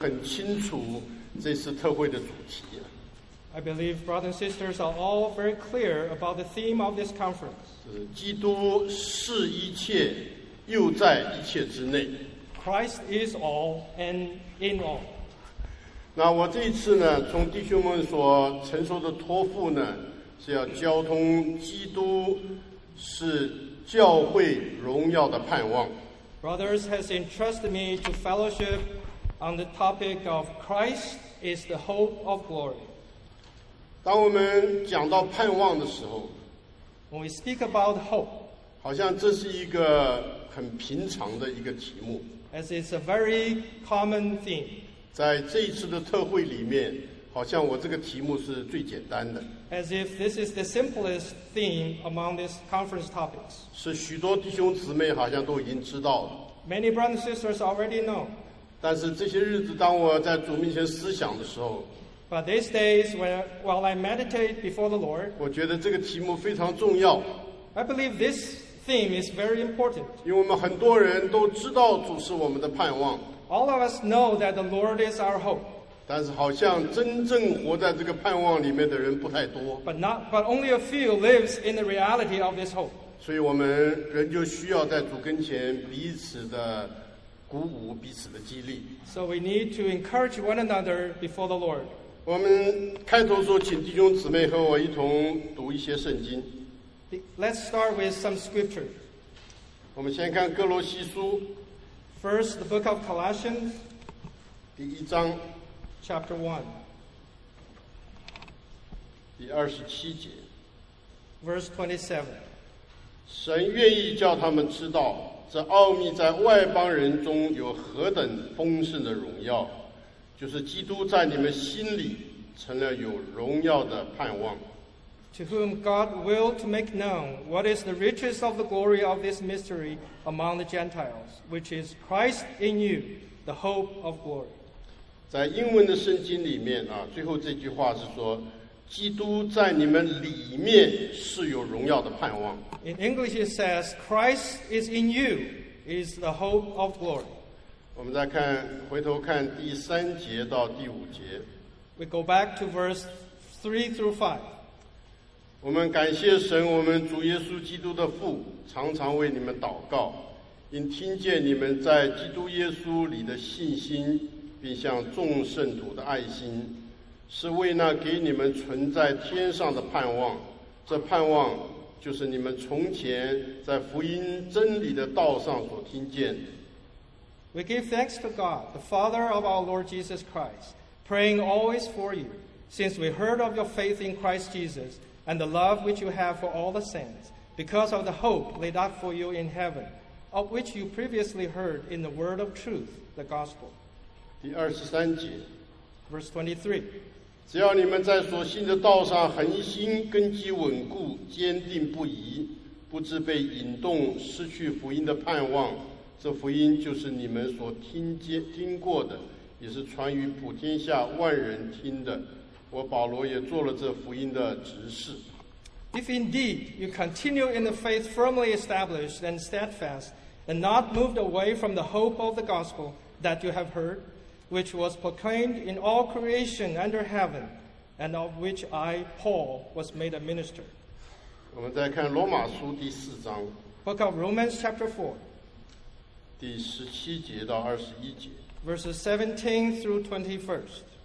很清楚这次特会的主题。 I believe brothers and sisters are all very clear about the theme of this conference. 基督是一切，又在一切之内。 Christ is all and in all. 那我这一次呢，从弟兄们所承受的托付呢，是要交通基督是教会荣耀的盼望。 Brothers has entrusted me to fellowship on the topic of Christ is the hope of glory. 当我们讲到盼望的时候， When we speak about hope, 好像这是一个很平常的一个题目。 as it's a very common theme. 在这一次的特会里面，好像我这个题目是最简单的。 As if this is the simplest theme among these conference topics. 是许多弟兄姊妹好像都已经知道了。 Many brothers and sisters already know. 但是这些日子，当我在主面前思想的时候， But these days, while I meditate before the Lord, 我觉得这个题目非常重要。 I believe this theme is very important. 因为我们很多人都知道主是我们的盼望， All of us know that the Lord is our hope, 但是好像真正活在这个盼望里面的人不太多， but only a few lives in the reality of this hope. 所以我们人就需要在主跟前彼此的鼓舞，彼此的激励。 So we need to encourage one another before the Lord. 我们开头说，请弟兄姊妹和我一同读一些圣经。 Let's start with some scripture. 我们先看哥罗西书 First, the book of Colossians, 第1章 chapter 1, 第27节。 verse 27. 神愿意叫他们知道，这奥秘在外邦人中有何等丰盛的荣耀，就是基督在你们心里成了有荣耀的盼望。 To whom God willed to make known what is the riches of the glory of this mystery among the Gentiles, which is Christ in you, the hope of glory. 在英文的圣经里面最后这句话是说，基督在你们里面是有荣耀的盼望。 In English it says, Christ is in you, is the hope of glory. 我们再回头看第3节到第5节。 We go back to verse 3 through 5. 我们感谢神，我们主耶稣基督的父，常常为你们祷告，因听见你们在基督耶稣里的信心，并向众圣徒的爱心，是为那给你们存在天上的盼望。这盼望就是你们从前在福音真理的道上所听见的。 We give thanks to God, the Father of our Lord Jesus Christ, praying always for you, since we heard of your faith in Christ Jesus, and the love which you have for all the saints, because of the hope laid up for you in heaven, of which you previously heard in the word of truth, the gospel. 第23节， Verse 23. 只要你们在所信的道上恒心，根基稳固，坚定不移，不致被引动，失去福音的盼望。这福音就是你们所听过的，也是传于普天下万人听的。我保罗也做了这福音的执事。 If indeed you continue in the faith firmly established and steadfast, and not moved away from the hope of the gospel that you have heard, which was proclaimed in all creation under heaven, and of which I, Paul, was made a minister. 我们再看罗马书第4章 Book of Romans chapter 4, 第17节到21节。 verses 17 through 21st.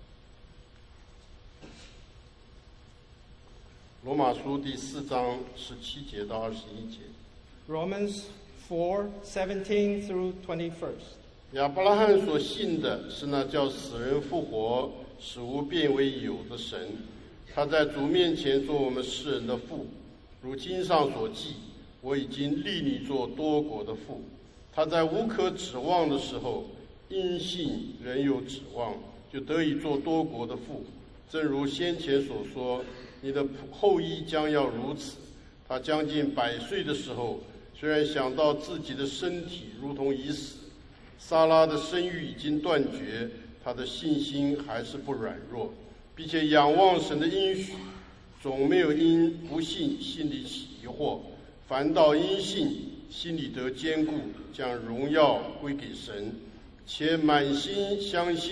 罗马书第4章17节到21节。 Romans 4, 17 through 21st. 亚伯拉罕所信的是那叫死人复活、使无变为有的神。他在主面前做我们世人的父，如经上所记：我已经立你做多国的父。他在无可指望的时候，因信仍有指望，就得以做多国的父。正如先前所说，你的后裔将要如此。他将近100岁的时候，虽然想到自己的身体如同已死，撒拉的生育已经断绝，他的信心还是不软弱，并且仰望神的应许，总没有因不信心里起疑惑，反倒因信心里得坚固，将荣耀归给神，且满心相信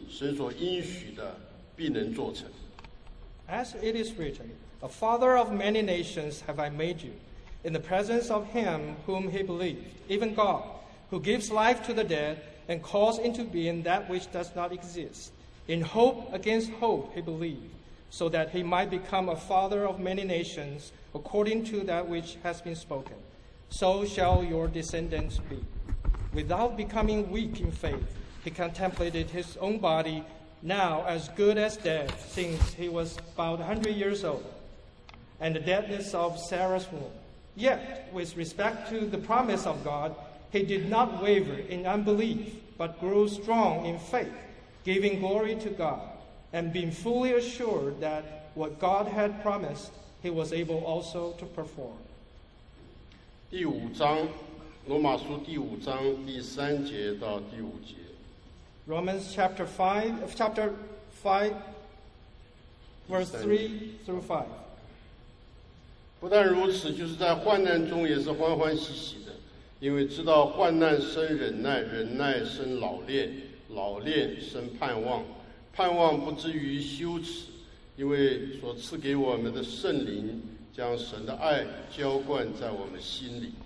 神所应许的必能做成。 As it is written, a father of many nations have I made you, in the presence of him whom he believed, even God, who gives life to the dead and calls into being that which does not exist. In hope against hope he believed, so that he might become a father of many nations, according to that which has been spoken. So shall your descendants be. Without becoming weak in faith, he contemplated his own body, now as good as dead, since he was about 100 years old, and the deadness of Sarah's womb. Yet, with respect to the promise of God, he did not waver in unbelief, but grew strong in faith, giving glory to God, and being fully assured that what God had promised, he was able also to perform. 第5章，罗马书第5章第3节到第5节。 Romans chapter 5, verse 3 through 5. 不但如此，就是在患难中也是欢欢喜喜的，因为知道患难生忍耐，忍耐生老练，老练生盼望，盼望不至于羞耻，因为所赐给我们的圣灵将神的爱浇灌在我们心里。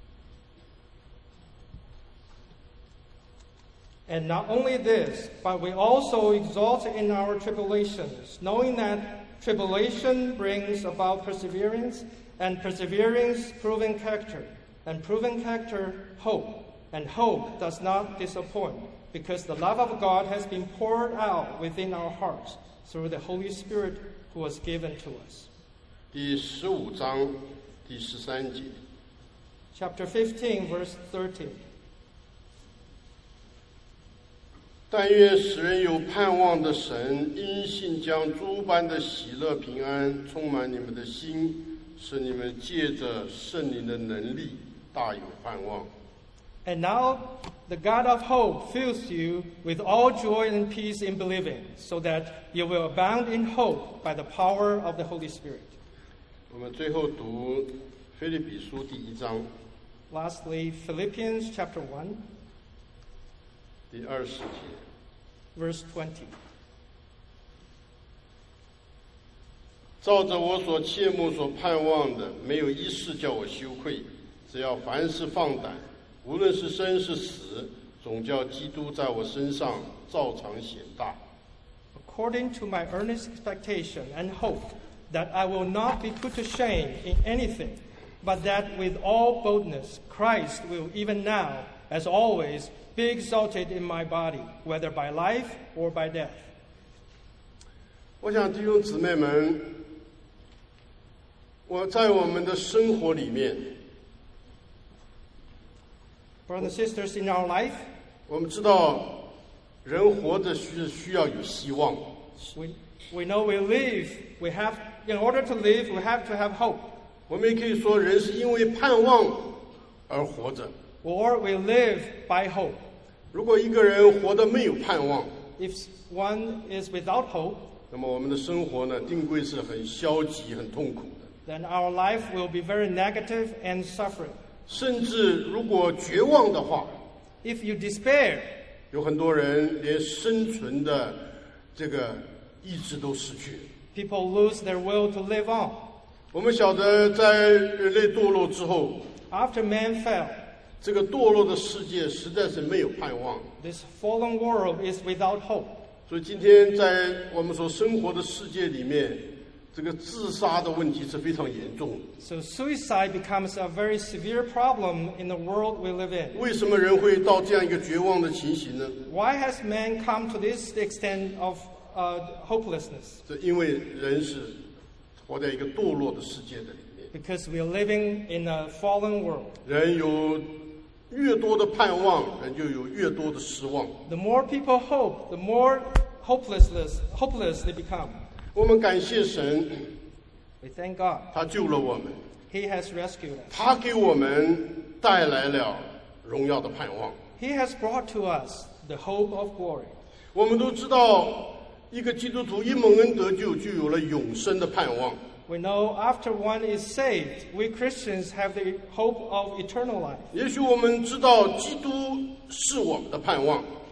And not only this, but we also exult in our tribulations, knowing that tribulation brings about perseverance, and perseverance proven character, and proven character hope. And hope does not disappoint, because the love of God has been poured out within our hearts through the Holy Spirit who was given to us. 第15章第13节。 Chapter 15, verse 13. 但愿使人有盼望的神，因信将诸般的喜乐平安充满你们的心，使你们借着圣灵的能力大有盼望。 And now the God of hope fills you with all joy and peace in believing, so that you will abound in hope by the power of the Holy Spirit. 我们最后读腓立比书第1章 Lastly, Philippians chapter 1, 第20节。 verse 20. 照着我所切慕所盼望的，没有一事叫我羞愧。只要凡事放胆，无论是生是死，总叫基督在我身上照常显大。 According to my earnest expectation and hope that I will not be put to shame in anything, but that with all boldness Christ will even now, as always, be exalted in my body, whether by life or by death. 我想弟兄姊妹们，在我们的生活里面， Brothers and sisters, in our life, 我们知道人活着需要有希望。 we know in order to live, we have to have hope. 我们也可以说，人是因为盼望而活着。 Or we live by hope. 如果一个人活得没有盼望， If one is without hope, 那么我们的生活呢，定规是很消极、很痛苦的。 then our life will be very negative and suffering. 甚至如果绝望的话， If you despair, 有很多人连生存的这个意志都失去了。 people lose their will to live on. 我们晓得，在人类堕落之后， After man fell, 这个堕落的世界实在是没有盼望。 this fallen world is without hope. 所以今天在我们所生活的世界里面，这个自杀的问题是非常严重的。 So suicide becomes a very severe problem in the world we live in. 为什么人会到这样一个绝望的情形呢？ Why has man come to this extent of hopelessness? 这因为人是活在一个堕落的世界的里面。 Because we are living in a fallen world. 人有越多的盼望，人就有越多的失望。 The more people hope, the more hopeless they become. 我们感谢神， We thank God. 他救了我们， He has rescued us. 他给我们带来了荣耀的盼望。 He has brought to us the hope of glory. 我们都知道，一个基督徒一蒙恩得救，就有了永生的盼望。 We know after one is saved, we Christians have the hope of eternal life. 也许我们知道基督是我们的盼望，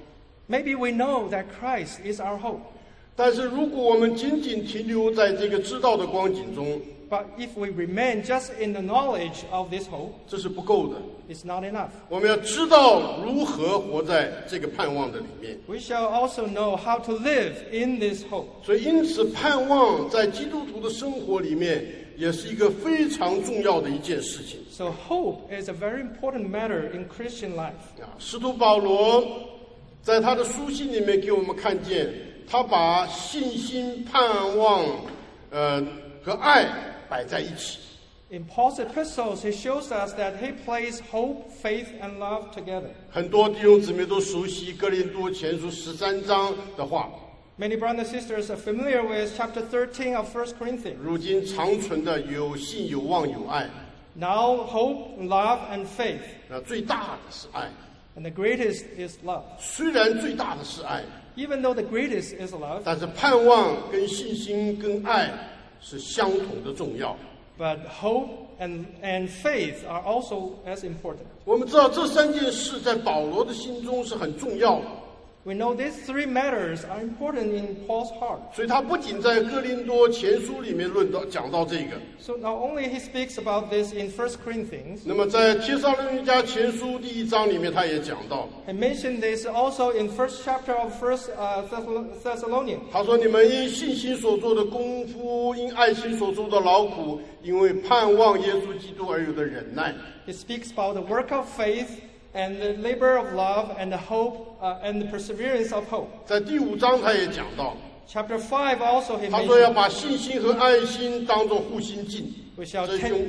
Maybe we know that Christ is our hope. 但是如果我们仅仅停留在这个知道的光景中， But if we remain just in the knowledge of this hope, 这是不够的。 it's not enough. 我们要知道如何活在这个盼望的里面。 We shall also know how to live in this hope. 所以，因此盼望在基督徒的生活里面，也是一个非常重要的一件事情。 So hope is a very important matter in Christian life. 使徒保罗在他的书信里面给我们看见，他把信心、盼望，和爱摆在一起。 In Paul's epistles, he shows us that he places hope, faith, and love together. 很多弟兄姊妹都熟悉哥林多前书13章的话。 Many brothers and sisters are familiar with chapter 13 of 1 Corinthians. 如今长存的有信、有望、有爱。 Now hope, love, and faith. 最大的是爱。 And the greatest is love. 虽然最大的是爱， Even though the greatest is love, 但是盼望跟信心跟爱是相同的重要。 but hope and faith are also as important. 我们知道这三件事在保罗的心中是很重要的。 We know these three matters are important in Paul's heart. 所以他不仅在哥林多前书里面讲到这个， So not only he speaks about this in 1 Corinthians, 那么在帖撒罗尼迦前书第1章里面他也讲到， he mentioned this also in 1st chapter of 1 Thessalonians. 他说：“你们因信心所做的功夫，因爱心所做的劳苦，因为盼望耶稣基督而有的忍耐。” He speaks about the work of faith and the labor of love and the hope and the perseverance of hope. 在第5章他也讲到， Chapter 5 also he 他说要 mentioned 把信心和爱心当作护心镜， we shall 真兄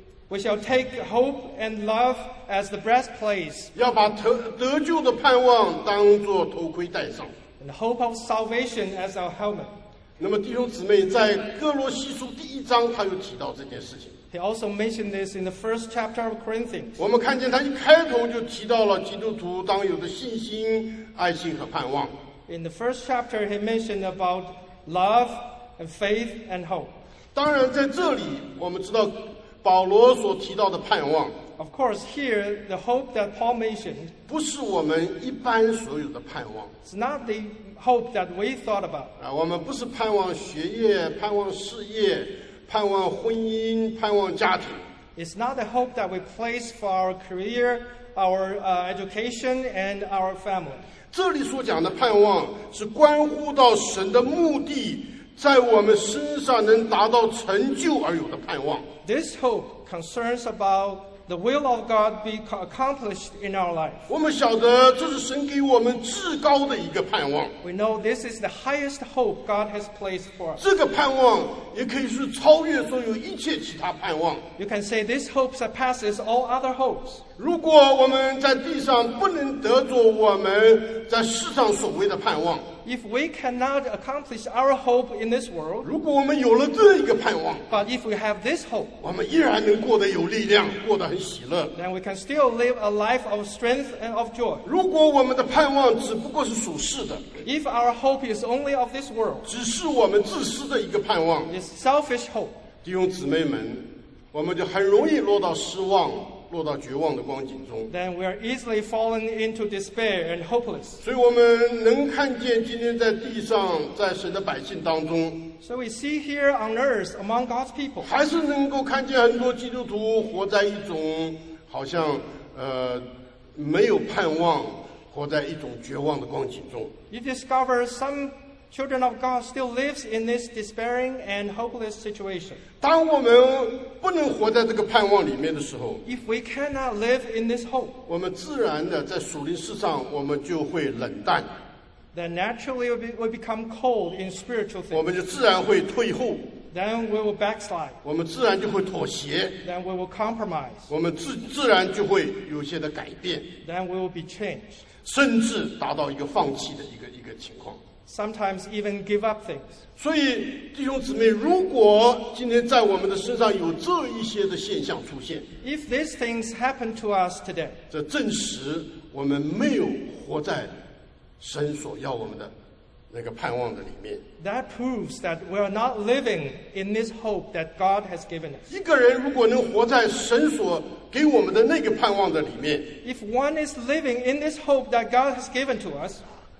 take hope and love as the breastplate 要把得救的盼望当作头盔戴上。 and the hope of salvation as our helmet. 那么弟兄姊妹，在哥罗西书第1章他有提到这件事情。 He also mentioned this in the 1st chapter of Corinthians. 我们看见他一开头就提到了基督徒当有的信心、爱心和盼望。 In the 1st chapter, he mentioned about love and faith and hope. 当然，在这里我们知道保罗所提到的盼望， Of course, here, the hope that Paul mentioned 不是我们一般所有的盼望。 is not the hope that we thought about. 我们不是盼望学业、盼望事业、盼望婚姻、盼望家庭。 It's not the hope that we place for our career, our education, and our family. 这里所讲的盼望是关乎到神的目的在我们身上能达到成就而有的盼望。 This hope concerns about the will of God be accomplished in our life. 我们晓得这是神给我们至高的一个盼望， We know this is the highest hope God has placed for us. 这个盼望也可以是超越所有一切其他盼望。 You can say this hope surpasses all other hopes. 如果我们在地上不能得着我们在世上所谓的盼望， If we cannot accomplish our hope in this world, 如果我们有了这一个盼望， but if we have this hope, 我们依然能过得有力量，过得很喜乐。 then we can still live a life of strength and of joy. 如果我们的盼望只不过是属世的， If our hope is only of this world, 只是我们自私的一个盼望， it's selfish hope, 弟兄姊妹们，我们就很容易落到失望、落到绝望的光景中。 then we are easily fallen into despair and hopeless. 所以我们能看见今天在地上，在神的百姓当中， So we see here on earth among God's people, 还是能够看见很多基督徒活在一种好像没有盼望，活在一种绝望的光景中。 you discover some children of God still lives in this despairing and hopeless situation. 当我们不能活在这个盼望里面的时候， If we cannot live in this hope, 我们自然的在属灵事上，我们就会冷淡， then naturally we become cold in spiritual 我 things. 们就自然会退后， Then we will backslide. 我们自然就会妥协， Then we will compromise. 我们自然就会有些的改变， Then we will be changed. 甚至达到一个放弃的一个情况。 Sometimes even give up things. 所以弟兄姊妹，如果今天在我们的身上有这一些的现象出现， If these things happen to us today, 这证实我们没有活在神所要我们的那个盼望的里面。 that proves that we are not living in this hope that God has given us. 一个人如果能活在神所给我们的那个盼望的里面， If one is living in this hope that God has given to us,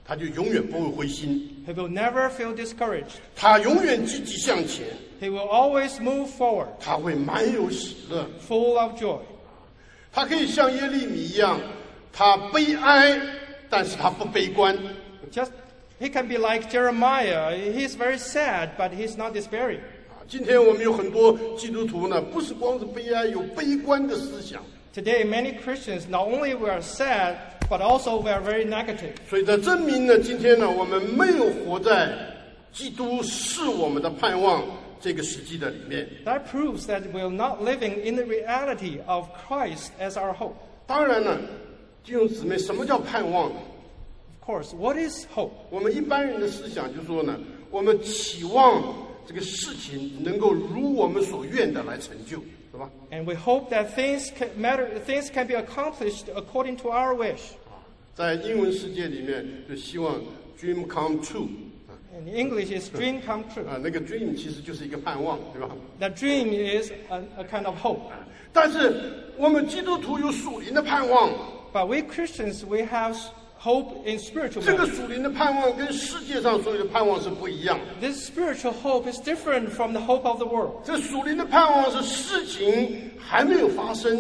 他就永远不会灰心， He will never feel discouraged. 他永远积极向前， He will always move forward, 他会满有喜乐。 full of joy. 他可以像耶利米一样，他悲哀，但是他不悲观。 He can be like Jeremiah. He's very sad, but he's not despairing. 今天我们有很多基督徒呢，不是光是悲哀，有悲观的思想。 Today, many Christians, not only we are sad, but also we are very negative. 所以这证明呢，今天呢，我们没有活在基督是我们的盼望这个实际的里面。 That proves that we are not living in the reality of Christ as our hope. 当然呢，弟兄姊妹，什么叫盼望呢？ Of course, what is hope? 我们一般人的思想就说呢，我们期望这个事情能够如我们所愿的来成就，是吧？ And we hope that things can be accomplished according to our wish. 在英文世界里面，就希望 dream come true。 In English, it's dream come true. 那个 dream 其实就是一个盼望，对吧？ That dream is a kind of hope. 但是我们基督徒有属灵的盼望， But we Christians, we have hope in spiritual 这个 matters. 属灵的盼望跟世界上所有的盼望是不一样的。 This spiritual hope is different from the hope of the world. 这属灵的盼望是事情还没有发生，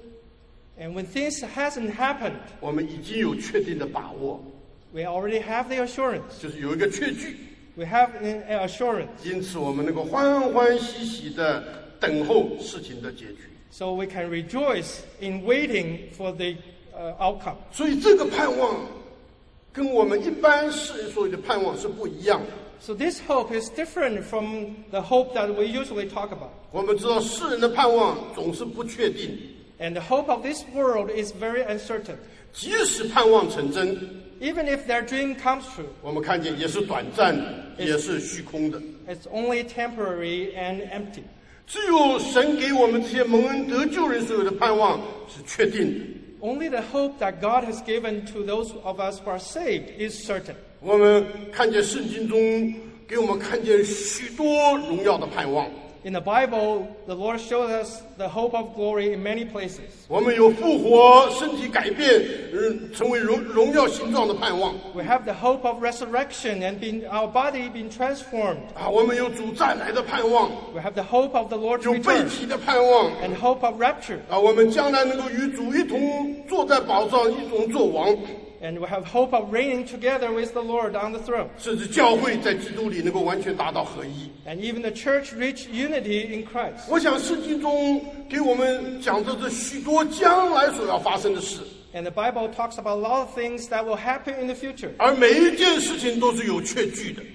And when things hasn't happened, 我们已经有确定的把握， we already have the assurance. 就是有一个确据， We have an assurance. 因此我们能够欢欢喜喜的等候事情的结局。 So we can rejoice in waiting for the outcome. 所以这个盼望跟我们一般世人所有的盼望是不一样的。 So this hope is different from the hope that we usually talk about. 我们知道世人的盼望总是不确定， And the hope of this world is very uncertain. 即使盼望成真， Even if their dream comes true, 我们看见也是短暂的，也是虚空的。 it's only temporary and empty. 只有神给我们这些蒙恩得救人所有的盼望是确定的。 Only the hope that God has given to those of us who are saved is certain. 我们看见圣经中给我们看见许多荣耀的盼望。 In the Bible, the Lord shows us the hope of glory in many places. 我们有复活、身体改变、成为荣耀形状的盼望。 We have the hope of resurrection and our body being transformed. 我们有主再来的盼望， We have the hope of the Lord's 有被 return 提的盼望。 and hope of rapture. 我们将来能够与主一同坐在宝座上，一同作王。 And we have hope of reigning together with the Lord on the throne. 甚至教会在基督里能够完全达到合一。 And even the church reach unity in Christ. 我想圣经中给我们讲的这许多将来所要发生的事， And the Bible talks about a lot of things that will happen in the future. 而每一件事情都是有确据的。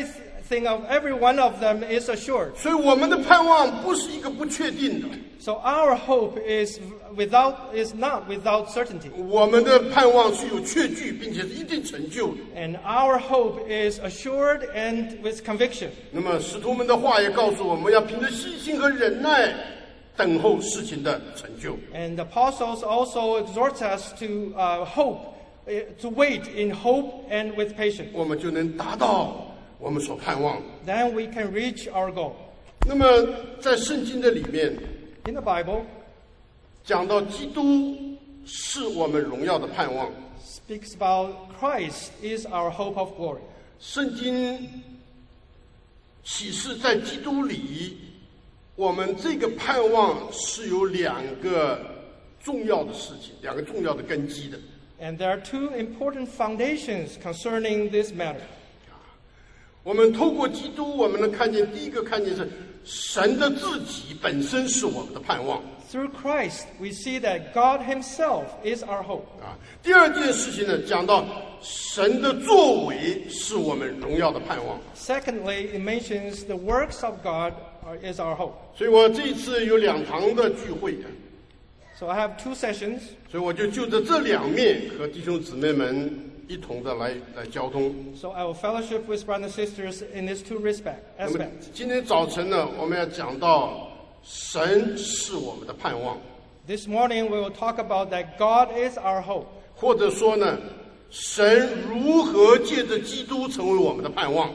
Every one of them is assured. 所以我们的盼望不是一个不确定的， So our hope is not without certainty. 我们的盼望是有确据，并且是一定成就的。 And our hope is assured and with conviction. 那么使徒们的话也告诉我们，要凭着信心和忍耐等候事情的成就。 And the apostles also exhort us to to wait in hope and with patience. 我们就能达到我们所盼望的。 Then we can reach our goal. 那么在圣经的里面 In the Bible, 讲到基督是我们荣耀的盼望， speaks about Christ is our hope of glory. 圣经启示在基督里，我们这个盼望是有两个重要的事情，两个重要的根基的。 And there are two important foundations concerning this matter. 我们透过基督，我们能看见第一个看见是神的自己本身是我们的盼望。 Through Christ, we see that God himself is our hope. 第二件事情呢，讲到神的作为是我们荣耀的盼望。 Secondly, it mentions the works of God is our hope. 所以我这一次有2堂的聚会， So I have 2 sessions. 所以我就着这两面和弟兄姊妹们一同的来交通。 So I will fellowship with brothers and sisters in these 2 那么 aspects. 今天早晨呢，我们要讲到神是我们的盼望， This morning we will talk about that God is our hope. 或者说呢，神如何借着基督成为我们的盼望。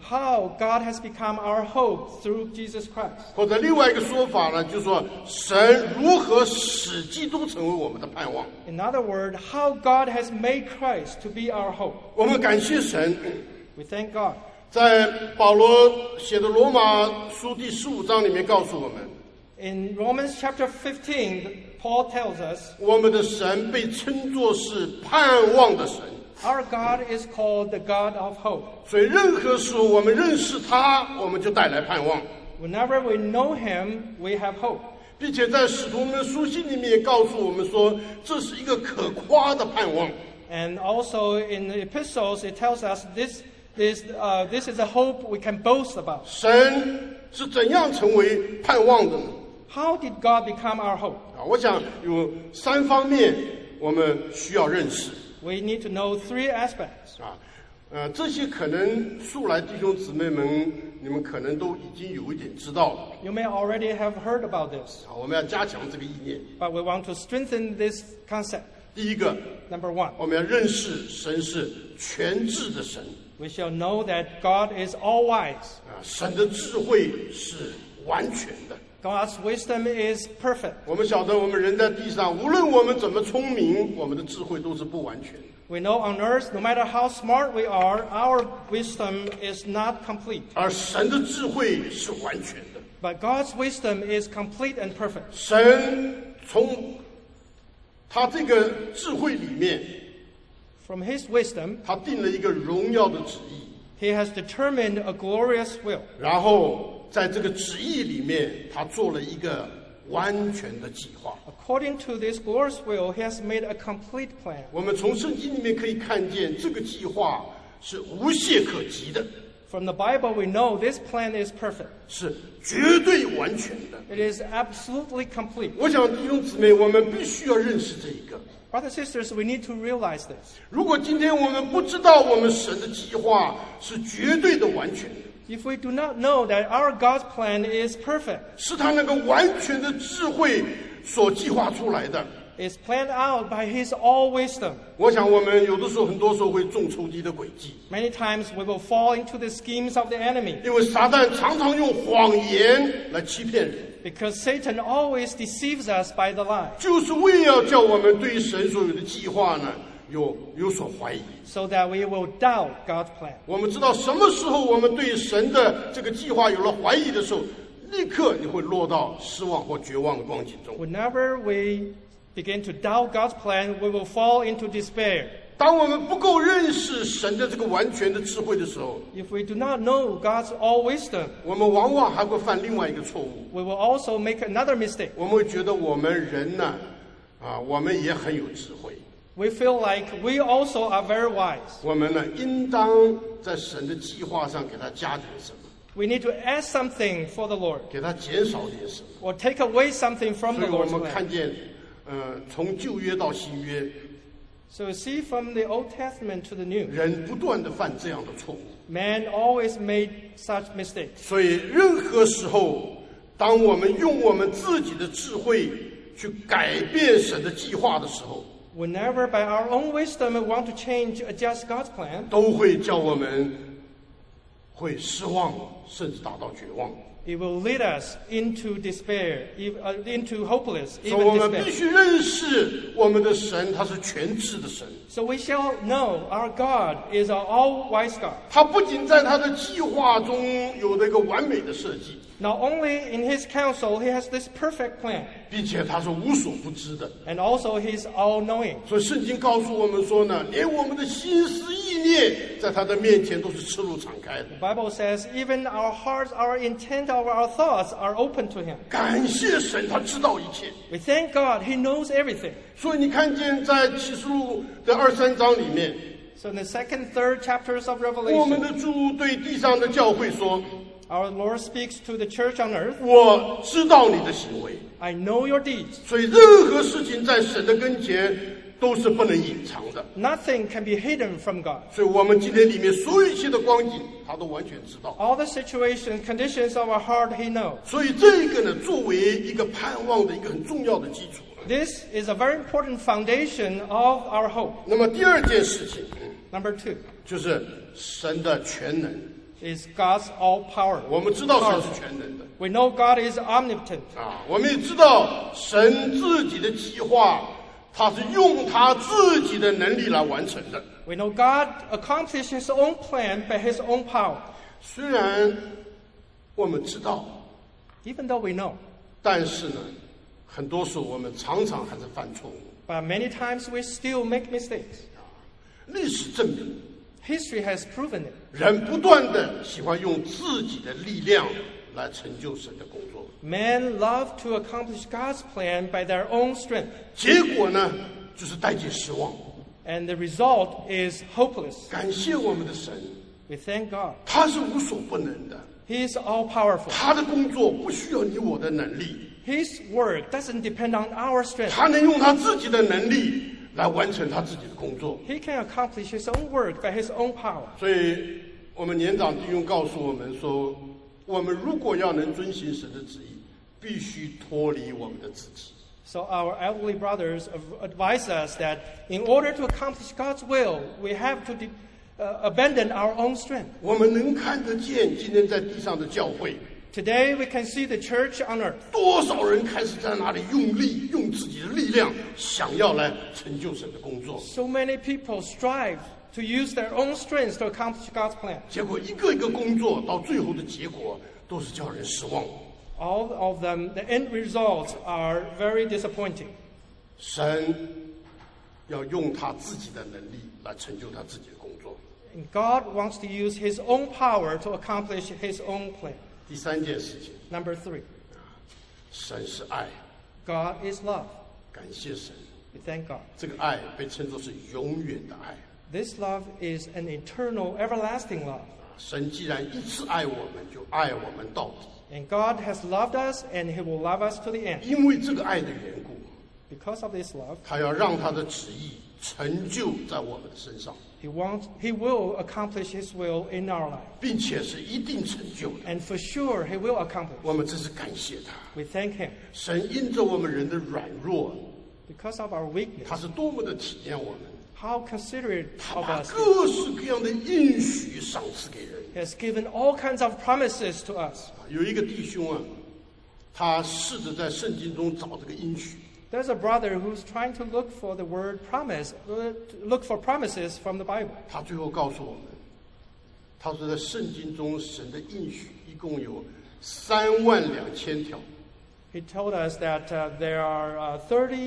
how God has become our hope through Jesus Christ. 或者另外一个说法呢，就是说神如何使基督成为我们的盼望。 In other words, how God has made Christ to be our hope. 我们感谢神， We thank God. 在保罗写的罗马书第15章里面告诉我们， In Romans chapter 15, Paul tells us, 我们的神被称作是盼望的神。 our God is called the God of hope. 所以任何时候我们认识他，我们就带来盼望， Whenever we know Him, we have hope. 并且在使徒们书信里面也告诉我们说，这是一个可夸的盼望。 And also in the epistles, it tells us this is a hope we can boast about. 神是怎样成为盼望的呢？ How did God become our hope? 我想有3方面我们需要认识。 We need to know 3 aspects. 这些可能素来弟兄姊妹们，你们可能都已经有一点知道了。 You may already have heard about this, 我们要加强这个意念。 but we want to strengthen this concept. 第一个， Number 1, 我们要认识神是全智的神， we shall know that God is all-wise. 神的智慧是完全的。 God's wisdom is perfect. 我们晓得，我们人在地上，无论我们怎么聪明，我们的智慧都是不完全的。 We know on earth, no matter how smart we are, our wisdom is not complete. 而神的智慧是完全的。 But God's wisdom is complete and perfect. 神从他这个智慧里面， From His wisdom, 他定了一个荣耀的旨意， He has determined a glorious will. 然后在这个旨意里面，他做了一个完全的计划。 According to this glorious will, He has made a complete plan. 我们从圣经里面可以看见，这个计划是无懈可击的， From the Bible, we know this plan is perfect. 是绝对完全的。 It is absolutely complete. 我想弟兄姊妹，我们必须要认识这一个。 Brothers and sisters, we need to realize this. 如果今天我们不知道我们神的计划是绝对的完全的， If we do not know that our God's plan is perfect, 是他那个完全的智慧所计划出来的， it's planned out by His all wisdom. 我想我们有的时候，很多时候会中仇敌的诡计， Many times we will fall into the schemes of the enemy 因为撒旦常常用谎言来欺骗人， because Satan always deceives us by the lie, 就是为要叫我们对神所有的计划呢有所怀疑。 so that we will doubt God's plan. 我们知道什么时候我们对神的这个计划有了怀疑的时候，立刻你会落到失望或绝望的光景中。 Whenever we begin to doubt God's plan, we will fall into despair. 当我们不够认识神的这个完全的智慧的时候， If we do not know God's all wisdom, 我们往往还会犯另外一个错误， we will also make another mistake. 我们会觉得我们人呢，我们也很有智慧， We feel like we also are very wise. 我们呢应当在神的计划上给他加点什么， We need to add something for the Lord 给他减少点什么。 or take away something from 所 the 以我 Lord's 们 plan. 看见，从旧约到新约， So you see from the Old Testament to the New, 人不断的犯这样的错误。 man always made such mistakes. 所以任何时候，当我们用我们自己的智慧去改变神的计划的时候， Whenever by our own wisdom we want to change, adjust God's plan, 都会叫我们会失望，甚至达到绝望。 it will lead us into despair, into hopeless, 所以 even 我们必 despair. 须认识我们的神，他是全知的神。 So we shall know our God is our all-wise God. 他不仅在他的计划中有了一个完美的设计， Not only in His counsel, He has this perfect plan, 并且他是无所不知的。 and also He's all-knowing. 所以圣经告诉我们说呢，连我们的心思意念，在他的面前都是赤露敞开的。 The Bible says even our hearts, our intent, our thoughts are open to Him. 感谢神，他知道一切。 We thank God, He knows everything. 所以你看见在启示录的23章里面， So in the second, third chapters of 我们 Revelation, 的主对地上的教会说 our Lord speaks to the church on earth, 我知道你的行为， I know your deeds. 所以任何事情在神的跟前都是不能隐藏的。 Nothing can be hidden from God. 所以我们今天里面所有一切的光景，他都完全知道。 All the situations, conditions of our heart, He knows. 所以这个呢，作为一个盼望的一个很重要的基础。 This is a very important foundation of our hope. 那么第二件事情， Number 2, 就是神的全能， is God's all power. 我们知道神是全能的 We know God is omnipotent. 啊，我们也知道神自己的计划，他是用他自己的能力来完成的。 We know God accomplished His own plan by His own power. 虽然我们知道， Even though we know, 但是呢，很多时候我们常常还是犯错误。 but many times we still make mistakes. 历史证明， History has proven it. 人不断的喜欢用自己的力量来成就神的工作， Men love to accomplish God's plan by their own strength, 结果呢，就是带进失望。 and the result is hopeless. 感谢我们的神， We thank God. 他是无所不能的， He is all powerful. 他的工作不需要你我的能力， His work doesn't depend on our strength. 他能用他自己的能力来完成他自己的工作。 He can accomplish His own work by His own power. 所以，我们年长弟兄告诉我们说，我们如果要能遵行神的旨意，必须脱离我们的自己。 So our elderly brothers advise us that in order to accomplish God's will, we have to abandon our own strength. 我们能看得见今天在地上的教会， Today we can see the church on earth. 多少人开始在那里用力，用自己的力量，想要来成就神的工作。 So many people strive to use their own strength to accomplish God's plan. 结果一个一个工作到最后的结果都是叫人失望。 All of them, the end results are very disappointing. 神要用他自己的能力来成就他自己的工作。 And God wants to use His own power to accomplish His own plan. 第三件事情， Number 3, 神是爱， God is love. 感谢神， We thank God. 这个爱被称作是永远的爱。 This love is an eternal, everlasting love. 神既然一次爱我们，就爱我们到底。 And God has loved us, and He will love us to the end. 因为这个爱的缘故， Because of this love, 他要让他的旨意成就在我们的身上， He will accomplish His will in our life. 并且是一定成就的。 And for sure, He will accomplish. 我们真是感谢他。 We thank Him. 神因着我们人的软弱， Because of our weakness, 他是多么的体验我们， how considerate 他 of 把 us. 各式各样的应许赏赐给人。 He has given all kinds of promises to us. 有一个弟兄啊，他试着在圣经中找这个应许， There's a brother who's trying to look for the word promise, look for promises from the Bible. 他最后告诉我们，他说在圣经中神的应许一共有32000条。 He told us that there are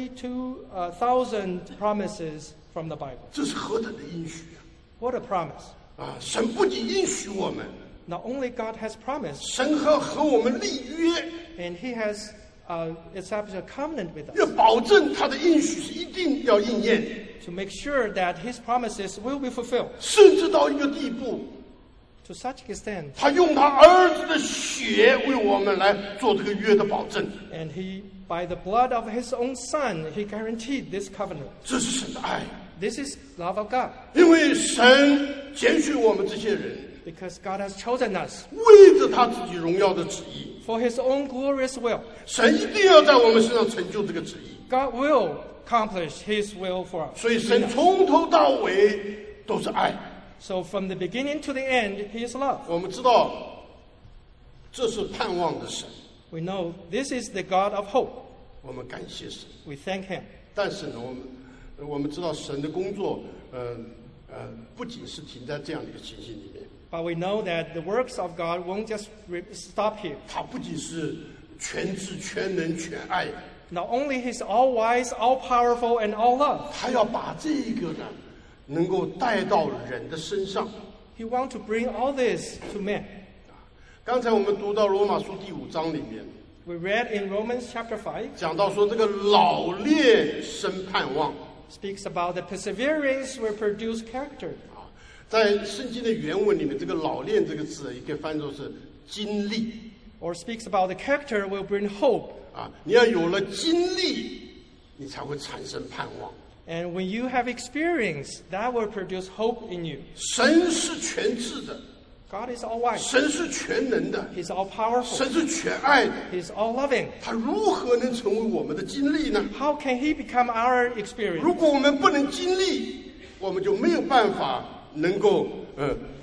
32,000 promises from the Bible. 这是何等的应许 What a promise! 啊！神不仅应许我们， Not only God has promised, 神还和我们立约， and He has established a covenant with 要 us 保证他的应许是一定要应验， to make sure that His promises will be fulfilled. 甚至到一个地步， To such extent, 他用他儿子的血为我们来做这个约的保证。 and He, by the blood of His own Son, He guaranteed this covenant. 这是神的爱， This is love of God, 因为神拣选我们这些人， because God has chosen us 为着他自己荣耀的旨意， for His own glorious will. 神一定要在我们身上成就这个旨意。 God will accomplish His will for us. 所以神从头到尾都是爱。 So from the beginning to the end, He is love. 我们知道，这是盼望的神， We know this is the God of hope. 我们感谢神。 We thank Him. 但是呢，我们知道神的工作，不仅是停在这样的一个情形里面， But we know that the works of God won't just stop here. 他不仅是全知、全能、全爱， Not only He's all wise, all powerful, and all love, 他要把这个呢，能够带到人的身上。 He wants to bring all this to men. 刚才我们读到罗马书第5章里面， We read in Romans chapter 5, 讲到说这个老练生盼望。 speaks about the perseverance will produce character. 在圣经的原文里面，这个“老练”这个字也可以翻作是经历 Or speaks about the character will bring hope. 啊。你要有了经历，你才会产生盼望。 And when you have experience, that will produce hope in you. 神是全智的， God is all wise. 神是全能的， He's all powerful. 神是全爱的。 He's all loving. 他如何能成为我们的经历呢？ How can He become our experience? 如果我们不能经历，我们就没有办法能够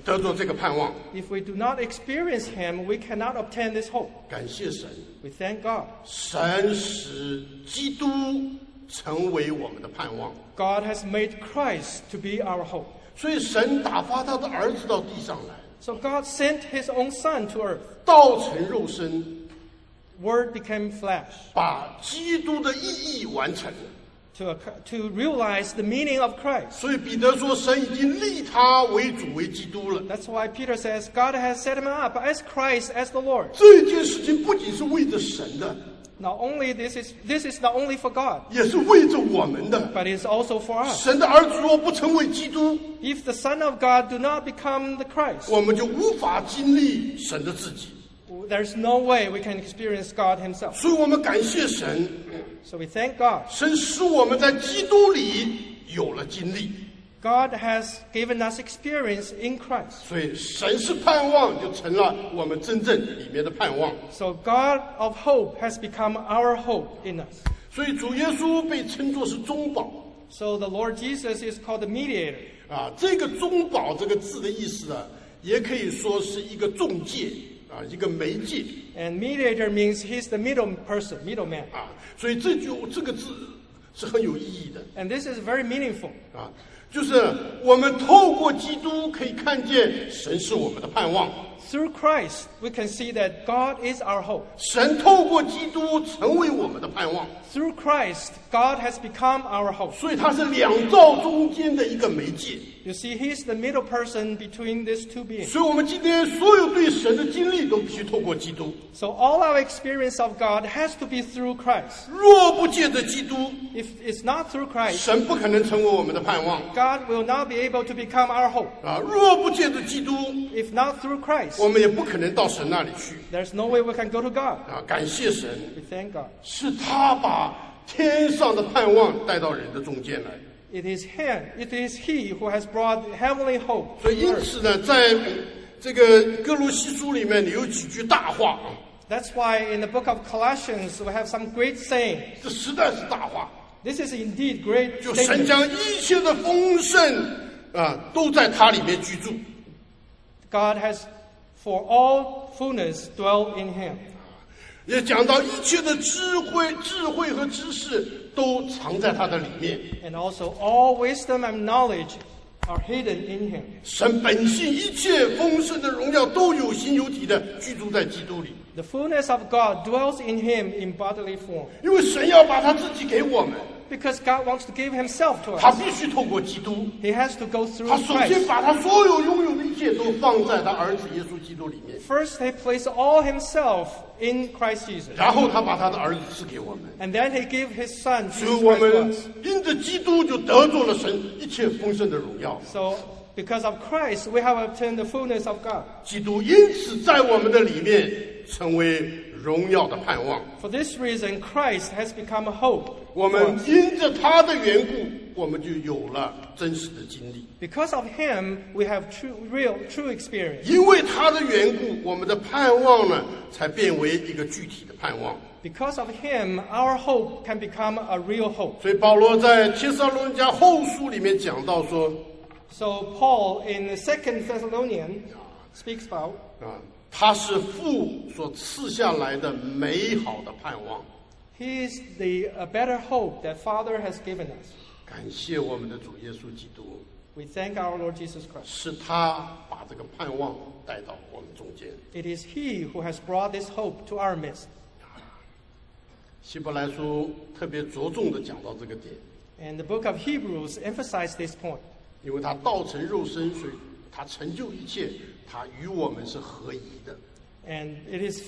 得着这个盼望。 If we do not experience him, we cannot obtain this hope. 感谢神， We thank God. 神使基督成为我们的盼望， God has made Christ to be our hope. 所以神打发他的儿子到地上来， So God sent his own son to earth. 道成肉身， Word became flesh 把基督的意义完成了。 to realize the meaning of Christ. 所以彼得说，神已经立他为主为基督了。 That's why Peter says God has set him up as Christ, as the Lord. 这件事情不仅是为着神的， Not only this is not only for God, 也是为着我们的。 but it's also for us. 神的儿子若不成为基督， If the Son of God do not become the Christ, 我们就无法经历神的自己。 there's no way we can experience God himself. 所以我们感谢神， So we thank God. 神使我们在基督里有了经历。 God has given us experience in Christ. 所以神是盼望，就成了我们真正里面的盼望。 So God of hope has become our hope in us. 所以主耶稣被称作是中保 So the Lord Jesus is called the mediator. 啊，这个中保这个字的意思啊，也可以说是一个中介啊，一个媒介 And mediator means he's the middleman. 啊，所以这个字是很有意义的 And this is very meaningful. 啊，就是我们透过基督可以看见神是我们的盼望， Through Christ, we can see that God is our hope. 神透过基督成为我们的盼望， Through Christ, God has become our hope. 所以它是两造中间的一个媒介。 You see, he's the middle person between these two beings. 所以我们今天所有对神的经历都必须透过基督。 So all our experience of God has to be through Christ. 若不借着基督， If it's not through Christ, 神不可能成为我们的盼望 God will not be able to become our hope. 啊！若不借着基督， If not through Christ, 我们也不可能到神那里去 there's no way we can go to God. 啊！感谢神， We thank God. 是他把天上的盼望带到人的中间来。 It is He who has brought heavenly hope 所 to 以因 earth. 此呢，在这个哥罗西书里面有几句大话啊， That's why in the book of Colossians we have some great sayings. 这实在是大话。 This is indeed great 就神 statement. 将一切的丰盛啊，都在他里面居住。 God has, for all fullness, dwell in Him. 也讲到一切的智慧和知识都藏在他的里面。 And also all wisdom and knowledge are hidden in Him. 神本性一切丰盛的荣耀都有形有体的居住在基督里， The fullness of God dwells in Him in bodily form. 因为神要把他自己给我们， Because God wants to give Himself to 他 us. 必须透过基督。 He has to go through 他首先 Christ. 把他所有拥有的一切都放在他儿子耶稣基督里面， First, He placed all Himself in Christ Jesus. 然后他把他的儿子赐给我们， And then He gave His Son, 所以 Jesus 我 Christ, to 们 us. 因着基督就得着了神一切丰盛的荣耀。 So, because of Christ, we have obtained the fullness of God. 基督因此在我们的里面成为荣耀的盼望。 For this reason, Christ has become a hope 我 for 们 us. 因着他的缘故，我们就有了真实的经历。 Because of Him, we have true experience. 因为他的缘故，我们的盼望呢，才变为一个具体的盼望。 Because of Him, our hope can become a real hope. 所以保罗在帖撒罗尼迦后书里面讲到说， So Paul in the 2 Thessalonians speaks about 啊，他是父所赐下来的美好的盼望。 He is a better hope that Father has given us. 感谢我们的主耶稣基督， We thank our Lord Jesus Christ. 是他把这个盼望带到我们中间。 It is He who has brought this hope to our midst. 希伯来书特别着重的讲到这个点， And the book of Hebrews emphasized this point. 因为他道成肉身，所以他成就一切，他与我们是合一的。 And it is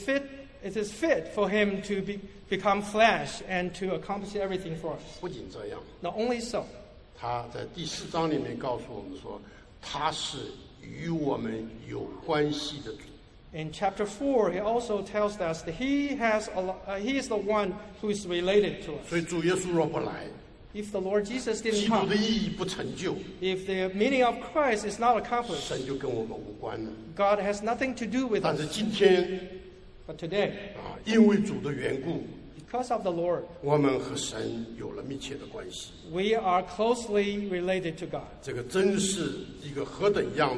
fit for Him to become flesh and to accomplish everything for us. 不仅这样， Not only so, 他在第4章里面告诉我们说，他是与我们有关系的主。 in chapter 4, He also tells us that He is the one who is related to us. 所以主耶稣若不来， If the Lord Jesus 基 didn't 督 come, 的意义不成就， if the meaning of Christ is not accomplished, 神就跟我们无关了。 God has nothing to do with 但是 us. 今天 But today, 啊，因为主的缘故， because of the Lord, 我们和神有了密切的关系。 we are closely related to God. 这个真是一个何等样的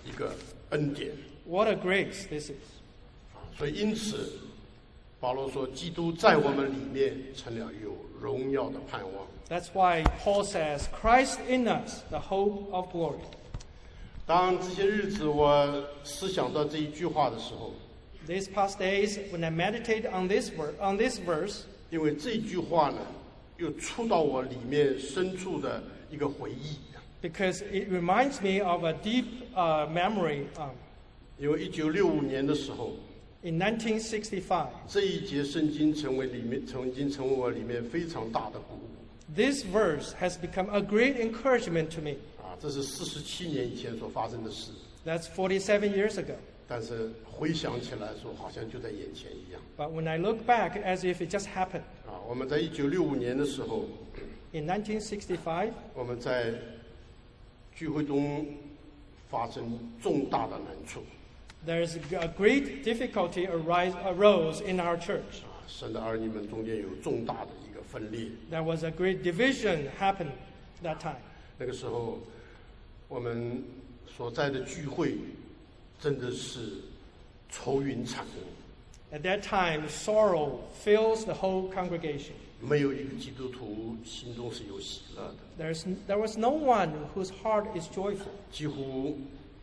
一个恩典。 What a grace this is. 所以因此保罗说，基督在我们里面成了有荣耀的盼望。 That's why Paul says, Christ in us, the hope of glory. 当这些日子我思想到这一句话的时候， These past days, when I meditate on this verse, 因为这句话呢，又触到我里面深处的一个回忆。 because it reminds me of a deep memory. 因为1965年的时候， In 1965, 这一节圣经曾经成为我里面非常大的鼓舞。 this verse has become a great encouragement to me. 这是47年以前所发生的事。 That's 47 years ago. 但是回想起来说，好像就在眼前一样。 But when I look back, as if it just happened. 我们在1965年的时候， In 1965, 我们在聚会中发生重大的难处。 there's a great difficulty arose in our church. 神的儿女们中间有重大的一个分裂。 There was a great division happened that time. 那个时候，我们所在的聚会真的是愁云惨雾。 At that time, sorrow fills the whole congregation. 没有一个基督徒心中是有喜乐的。 There was no one whose heart is joyful. 几乎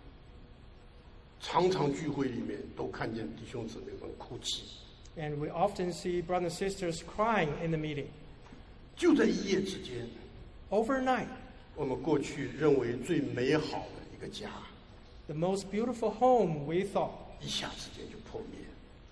常常聚会里面都看见弟兄姊妹们哭泣。 And we often see brothers and sisters crying in the meeting. 就在一夜之间， Overnight, 我们过去认为最美好的一个家， the most beautiful home we thought, 一下之间就破灭。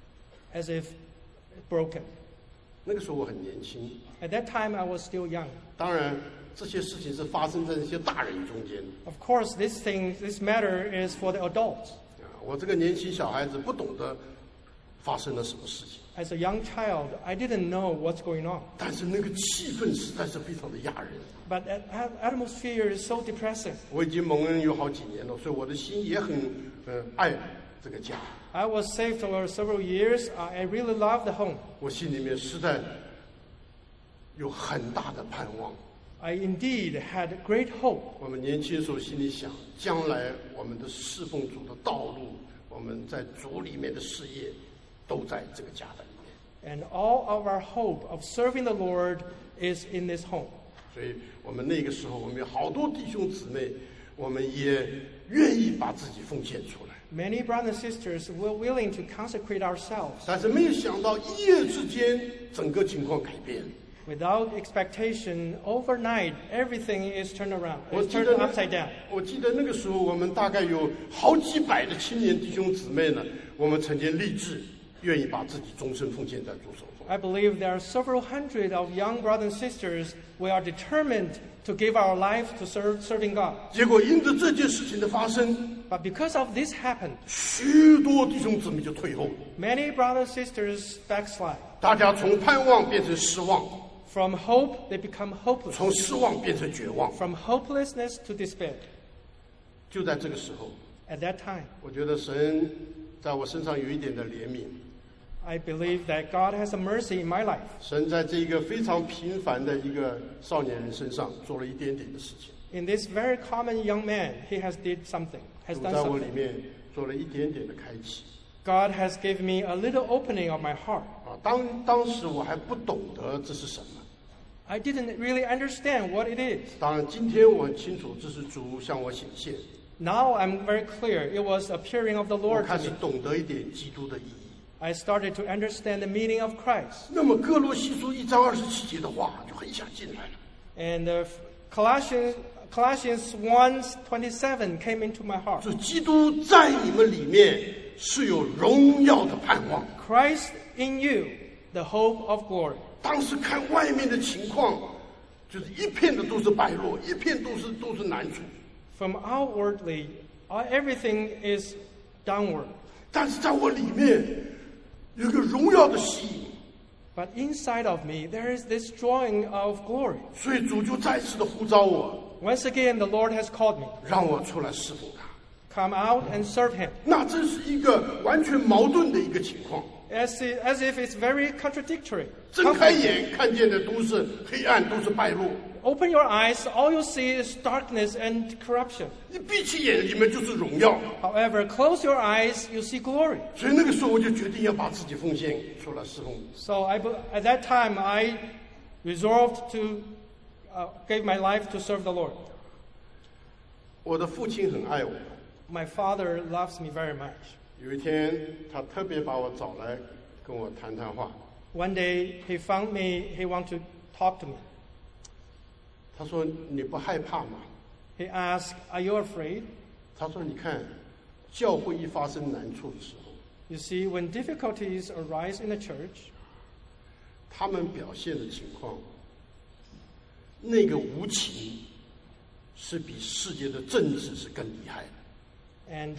as if broken. 那个时候我很年轻， At that time, I was still young. 当然这些事情是发生在那些大人中间。 Of course, this matter is for the adults. 我这个年轻小孩子不懂得发生了什么事情， As a young child, I didn't know what's going on. 但是那个气氛实在是非常的压人。 But the atmosphere is so depressing. 我已经蒙恩有好几年了，所以我的心也很爱这个家。 I was saved over several years. I really love the home. 我心里面实在有很大的盼望。 I indeed had great hope. 我们年轻时候心里想，将来我们的侍奉主的道路，我们在主里面的事业，都在这个家的里面。 And all of our hope of serving the Lord is in this home. 所以我们那个时候，我们有好多弟兄姊妹，我们也愿意把自己奉献出来。 Many brothers and sisters were willing to consecrate ourselves. 但是没有想到一夜之间，整个情况改变。 Without expectation, overnight, everything is turned around. 我 It's 记 turned 得 upside down. 我记得那个时候，我们大概有好几百的青年弟兄姊妹呢，我们曾经立志，愿意把自己终身奉献在主手中。 I believe there are several hundred of young brothers and sisters. We are determined to give our life to serving God. 结果因着这件事情的发生， But because of this happened, 许多弟兄姊妹就退后， many brothers and sisters backslide. 大家从盼望变成失望， From hope, they become hopeless. 从失望变成绝望。 From hopelessness to despair. 就在这个时候， At that time, 我觉得神在我身上有一点的怜悯。 I believe that God has a mercy in my life. 神在这个非常平凡的一个少年人身上做了一点点的事情， In this very common young man, he has done 主 something. 在我里面做了一点点的开启。 God has given me a little opening of my heart. 当时我还不懂得这是什么。 I didn't really understand what it is. 当然，今天我很清楚，这是主向我显现。 Now I'm very clear. It was appearing of the 我 Lord 开 to 始 me. 懂得一点基督的意义。 I started to understand the meaning of Christ. 那么哥罗西书1章27节的话就很想进来了。 And Colossians 1:27 came into my heart. 说基督在你们里面是有荣耀的盼望。 Christ in you, the hope of glory. 当时看外面的情况，就是一片的都是败落，一片都是难处。 From outwardly, everything is downward. 但是在我里面有一个荣耀的吸引， But inside of me, there is this drawing of glory. 所以主就再次的呼召我， Once again, the Lord has called me. 让我出来侍奉他。 Come out and serve Him. 那这是一个完全矛盾的一个情况。 as if it's very contradictory. 睁开眼看见的都是黑暗，都是败落。 Open your eyes, all you see is darkness and corruption. 你闭起眼，里面就是荣耀。 However, close your eyes, you see glory. 所以那个时候我就决定要把自己奉献出来侍奉。 So at that time, I resolved to give my life to serve the Lord. 我的父亲很爱我。 My father loves me very much. 有一天，他特别把我找来跟我谈谈话。 One day, he found me. He wanted to talk to me. 他说：“你不害怕吗？” He asked, "Are you afraid?" 他说：“你看，教会一发生难处的时候， You see, when difficulties arise in the church, 他们表现的情况，那个无情是比世界的政治是更厉害的。” and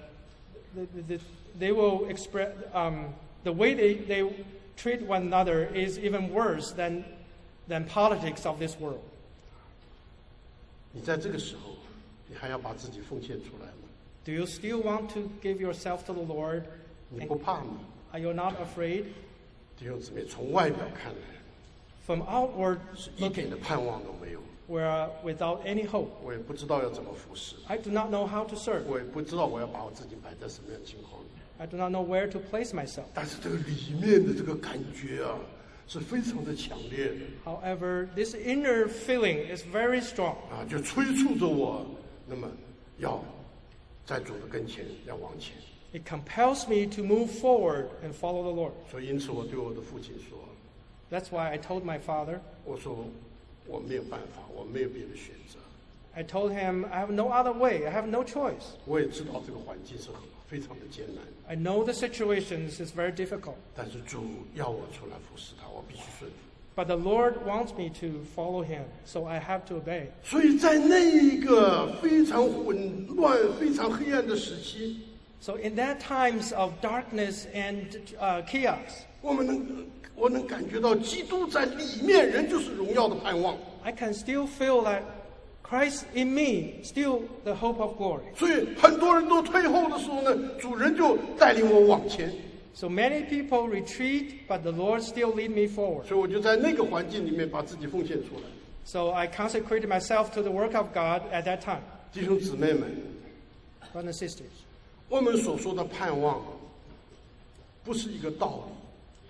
they will express the way they treat one another is even worse than politics of this world. 你在这个时候，你还要把自己奉献出来吗？ Do you still want to give yourself to the Lord? 你不怕吗？ Are you not afraid? 弟兄姊妹，从外表看来， From outward 是一点的盼望都没有。 we're without any hope. 我也不知道要怎么服侍， I do not know how to serve. 我也不知道我要把我自己摆在什么样的情况里。 I do not know where to place myself. 但是这个里面的这个感觉啊，是非常的强烈的 However, this inner feeling is very strong. 啊，就催促着我，那么要在主的跟前要往前。 It compels me to move forward and follow the Lord. 所以因此我对我的父亲说， That's why I told my father, 我说我没有办法，我没有别的选择。 I told him, I have no other way. I have no choice. 我也知道这个环境是非常的艰难， I know the situations is very difficult. 但是主要我出来服侍他，我必须顺服。 But the Lord wants me to follow him, so I have to obey. 所以在那一个非常混乱、非常黑暗的时期， So in that times of darkness and chaos, 我能感觉到基督在里面，人就是荣耀的盼望。 I can still feel that Christ in me, still the hope of glory. 所以很多人都退后的时候呢，主人就带领我往前。 So many people retreat, but the Lord still lead me forward. 所以我就在那个环境里面把自己奉献出来。 So I consecrated myself to the work of God at that time. 弟兄姊妹们， Brothers and sisters, 我们所说的盼望，不是一个道理，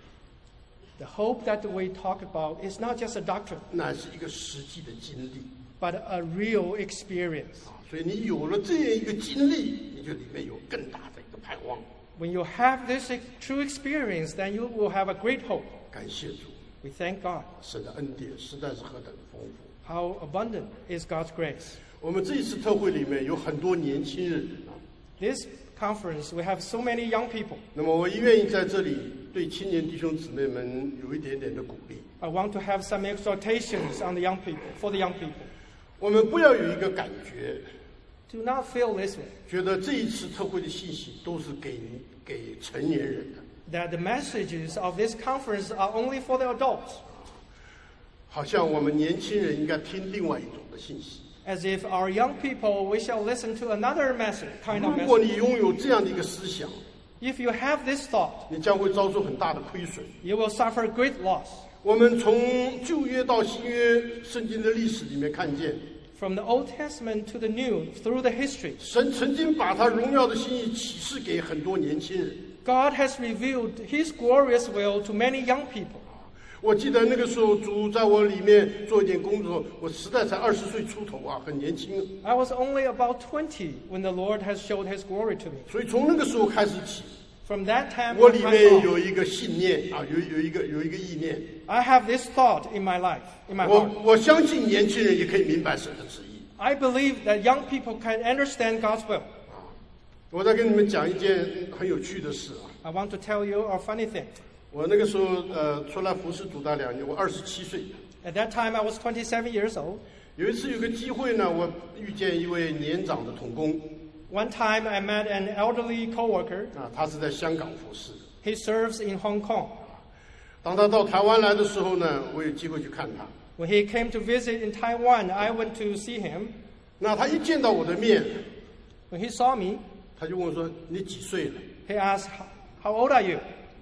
the hope that we talk about is not just a doctrine, 乃是一个实际的经历。 but a real experience. 所以你有了这样一个经历，你就里面有更大的一个盼望。 When you have this true experience, then you will have a great hope. 感谢主， We thank God. 神的恩典实在是何等的丰富。 How abundant is God's grace. 我们这一次特会里面有很多年轻人啊， This conference, we have so many young people. 那么我也愿意在这里对青年弟兄姊妹们有一点点的鼓励。 I want to have some exhortations on the young people, for the young people. 我们不要有一个感觉， Do not feel this way, 觉得这一次特会的信息都是给成年人的， that the messages of this conference are only for the adults, 好像我们年轻人应该听另外一种的信息。 as if our young people, we shall listen to another message, kind of 如果 message. 你拥有这样的一个思想， If you have this thought, 你将会遭受很大的亏损。 you will suffer great loss. 我们从旧约到新约圣经的历史里面看见， From the Old Testament to the New, through the history, 神曾经把他荣耀的心意启示给很多年轻人。 God has revealed His glorious will to many young people. 我记得那个时候，主在我里面做一点工作，我实在才20岁出头啊，很年轻。 I was only about 20 when the Lord has showed His glory to me. 所以从那个时候开始起， From that time 我里 on, 面有一个信念啊，有一个意念。 I have this thought in my life, in my heart. 我相信年轻人也可以明白神的旨意。 I believe that young people can understand God's will. 我再跟你们讲一件很有趣的事啊。 I want to tell you a funny thing. 我那个时候出来服侍主大2年，我27岁。 At that time, I was 27 years old. 有一次有个机会呢，我遇见一位年长的同工 One time, I met an elderly coworker. 啊，他是在香港服侍的。 He serves in Hong Kong. 当他到台湾来的时候呢，我有机会去看他。 When he came to visit in Taiwan, I went to see him. 那他一见到我的面， When he saw me, 他就问我说：“你几岁了 he asked, "How old are you?"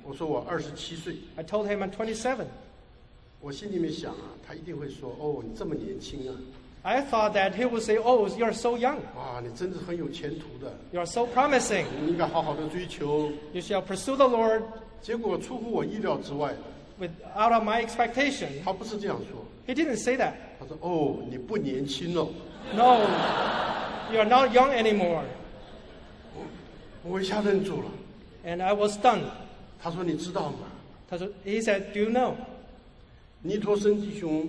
我说我27岁。 I told him I'm 27. 我心里面想啊，他一定会说：“哦，你这么年轻啊！” I thought that he would say, "Oh, you're so young. 哇，你真是很有前途的， You're so promising. 你应该好好的追求。 You shall pursue the Lord." 结果出乎我意料之外， Out of my expectation, 他不是这样说， he didn't say that. 他说：“哦，你不年轻了。” No, you're not young anymore. 我一下愣住了。 And I was stunned. 他说：“你知道吗？” He said, "Do you know?" 尼陀生弟兄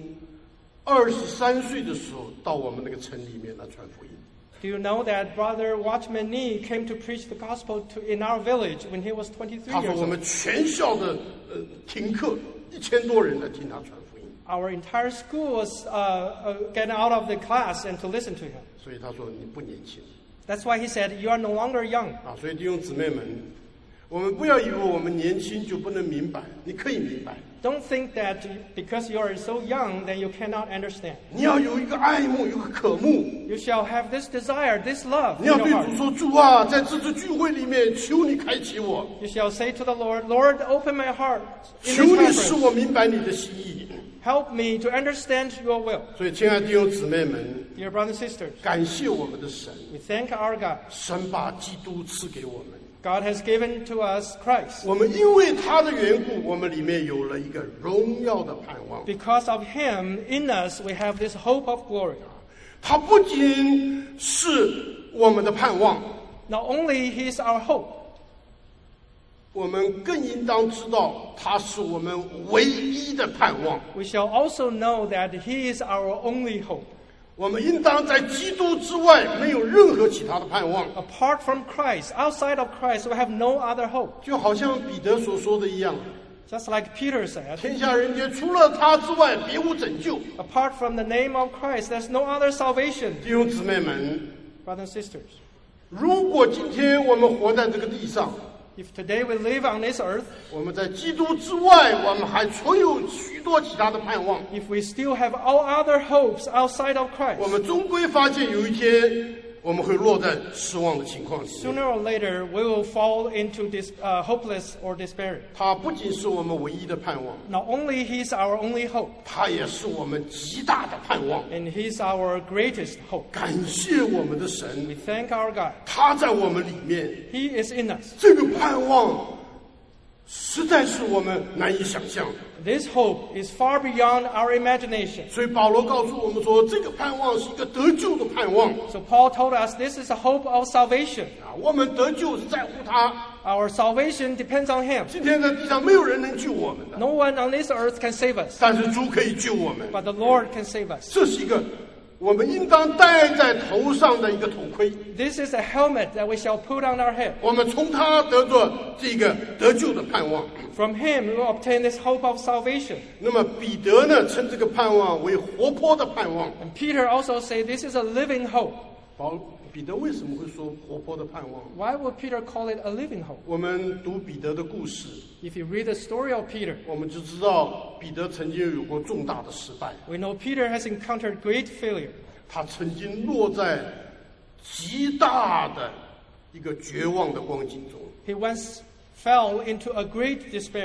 23岁的时候到我们那个城里面来传福音。 Do you know that Brother Watchman Nee came to preach the gospel in our village when he was 23 他说 years 我 old? 们全校的停课，1000多人来听他传福音。 Our entire school was getting out of the class and to listen to him. 所以他说你不年轻 That's why he said, "You are no longer young." 啊！所以弟兄姊妹们，我们不要以为我们年轻就不能明白，你可以明白。 Don't think that because you are so young, then you cannot understand. 你要有一个爱慕，有一个渴慕。 You shall have this desire, this love 你 in 要 your 对 heart. 主说：“主啊，在这次聚会里面，求你开启我， You shall say to the Lord, "Lord, open my heart in 求 this 你使 conference. 我明白你的心意。” Help me to understand your will." 所以，亲爱的弟兄姊妹们， Dear brothers and sisters, 感谢我们的神， we thank our God. 神把基督赐给我们。 God has given to us Christ. 我们因为他的缘故，我们里面有了一个荣耀的盼望。 Because of him, in us, we have this hope of glory. 他不仅是我们的盼望， Not only he is our hope, 我们更应当知道，他是我们唯一的盼望。 we shall also know that he is our only hope. 我们应当在基督之外没有任何其他的盼望。 Apart from Christ, outside of Christ, we have no other hope. 就好像彼得所说的一样， Just like Peter said, 天下人间除了他之外，别无拯救。 apart from the name of Christ, there's no other salvation. 弟兄姊妹们， Brothers and sisters, 如果今天我们活在这个地上， if today we live on this earth, 我们在基督之外，我们还存有许多其他的盼望。 if we still have all other hopes outside of 我 Christ, 们终归发现有一天，我们会落在失望的情况里面。 sooner or later we will fall into this hopeless or despair. 他不仅是我们唯一的盼望， Not only he is our only hope, 他也是我们极大的盼望。 and he is our greatest hope. 感谢我们的神 We，thank our God. 他在我们里面， He is in us. 这个盼望实在是我们难以想象的。 This hope is far beyond our imagination. 所以保罗告诉我们说，这个盼望是一个得救的盼望 So Paul told us this is a hope of salvation. 啊！我们得救是在乎他。 Our salvation depends on him. 今天在地上没有人能救我们的， No one on this earth can save us, 但是主可以救我们。 but the Lord can save us. 这是一个我们应当戴在头上的一个头盔。 This is a helmet that we shall put on our head. 我们从他得着这个得救的盼望。 From him we will obtain this hope of salvation. 那么彼得呢，称这个盼望为活泼的盼望。 And Peter also said this is a living hope. 彼得为什么会说活泼的盼望？ Why would Peter call it a living hope? 我们读彼得的故事， If you read the story of Peter, 我们就知道彼得曾经有过重大的失败， we know Peter has encountered great failure. 他曾经落在极大的一个绝望的光景中。 He once fell into a great despair.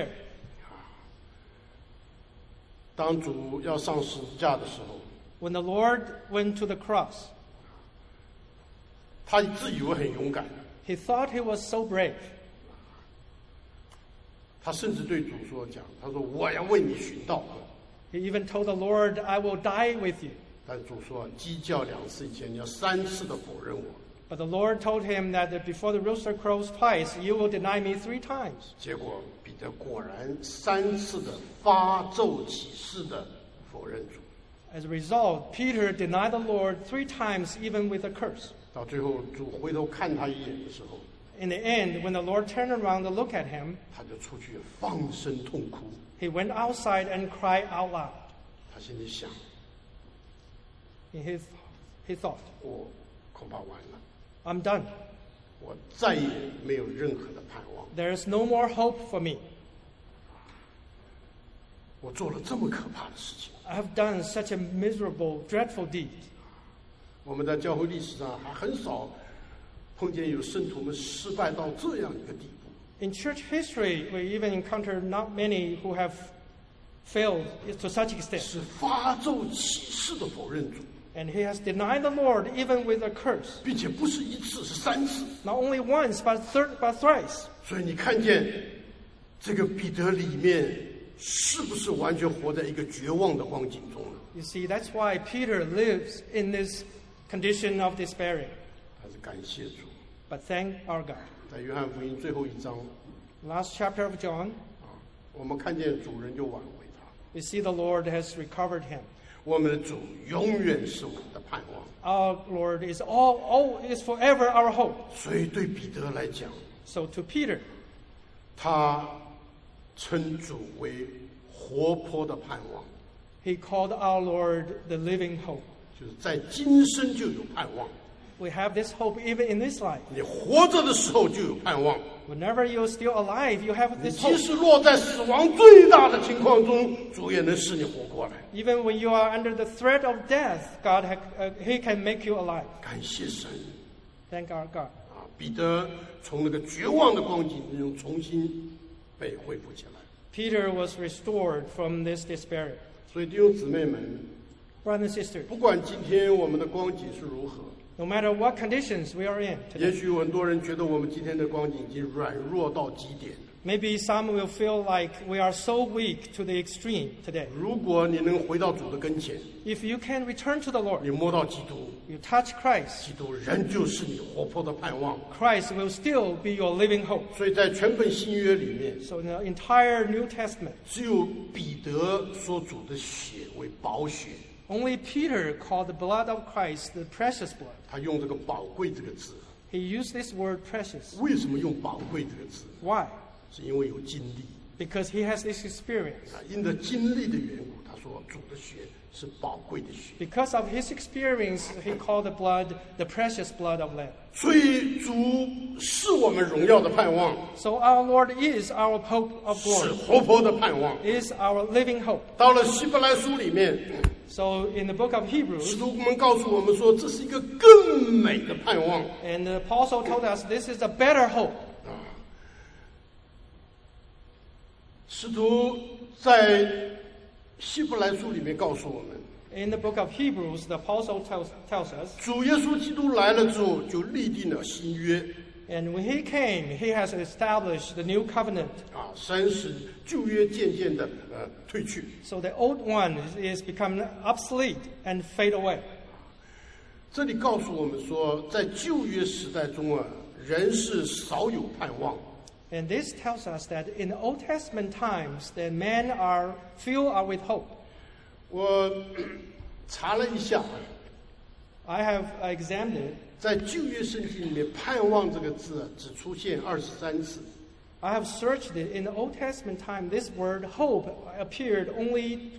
当主要上十字架的时候， When the Lord went to the cross, 他自以为很勇敢， he thought he was so brave. 他甚至对主讲：“他说我要为你寻道。” He even told the Lord, "I will die with you." 但主说：“鸡叫2次以前，你要3次的否认我。” But the Lord told him that before the rooster crows twice, you will deny me 3 times. 结果彼得果然3次的发咒起誓的否认主。 As a result, Peter denied the Lord 3 times, even with a curse. 到最后，主回头看他一眼的时候， In the end, when the Lord turned around to look at him, 他就出去放声痛哭。 he went outside and cried out loud. 他心里想： He thought, 我恐怕完了， I'm done. 我再也没有任何的盼望。 There is no more hope for me. 我做了这么可怕的事情。 I have done such a miserable, dreadful deed. 我们在教会历史上还很少碰见有圣徒们失败到这样一个地步。 In church history, we even encounter not many who have failed to such extent. 是发咒起誓的否认主， And he has denied the Lord even with a curse. 并且不是一次，是3次。 Not only once, but thrice. 所以你看见这个彼得里面是不是完全活在一个绝望的光景中呢？ You see, that's why Peter lives in this condition of despairing. 还是感谢主？ But thank our God. 在约翰福音最后一章， Last chapter of John, 我们看见主人就挽回他。 we see the Lord has recovered him. 我们的主永远是我们的盼望。 Our Lord is is forever our hope. 所以对彼得来讲， So to Peter, 他称主为活泼的盼望， he called our Lord the living hope. 就是在今生就有盼望。 We have this hope even in this life. 你活着的时候就有盼望， Whenever you're still alive, you have 你 this 即 hope. 使落在死亡最大的情况中，主也能使你活过来。 Even when you are under the threat of death, God, He can make you alive. 感谢神 Thank our God. 啊！彼得从那个绝望的光景中重新被恢复起来。 Peter was restored from this despair. 所以弟兄姊妹们， Brothers and sisters, 不管今天我们的光景是如何， no matter what conditions we are in 也 today, 许很多人觉得我们今天的光景已经软弱到极点。 maybe some will feel like we are so weak to the extreme today. 如果你能回到主的跟前， If you can return to the 你 Lord, 摸到基督， you touch Christ, 基督仍旧是你活泼的盼望。 Christ will still be your living hope. 所以在全本新约里面， So in the entire New Testament, 只有彼得说主的血为宝血， only Peter called the blood of Christ the precious blood. 他用这个宝贵这个字。 He used this word precious. 为什么用宝贵这个字？ Why? 是因为有经历 Because he has this experience. 啊，因着经历的缘故，他说主的血是宝贵的血。 Because of his experience, he called the blood the precious blood of Lamb. 所以主是我们荣耀的盼望， So our Lord is our hope of 是 glory, 活泼的盼望。 is our living hope. 到了希伯来书里面， So in the book of 使 Hebrews, 徒们告诉我们说，这是一个更美的盼望。 and the apostle told us this is a better hope. 使徒在希伯来书里面告诉我们， In the book of Hebrews, the apostle tells us, 主耶稣基督来了之后，就立定了新约 and when he came, he has established the new covenant. 啊，使旧约渐渐的退去。 So the old one is become obsolete and fade away. 这里告诉我们说，在旧约时代中啊，人是少有盼望。 And this tells us that in the Old Testament times, the men few are with hope. 我查了一下， I have examined it. 在旧约圣经里面，“盼望”这个字啊，只出现23次。 I have searched it. In the Old Testament time, this word hope appeared only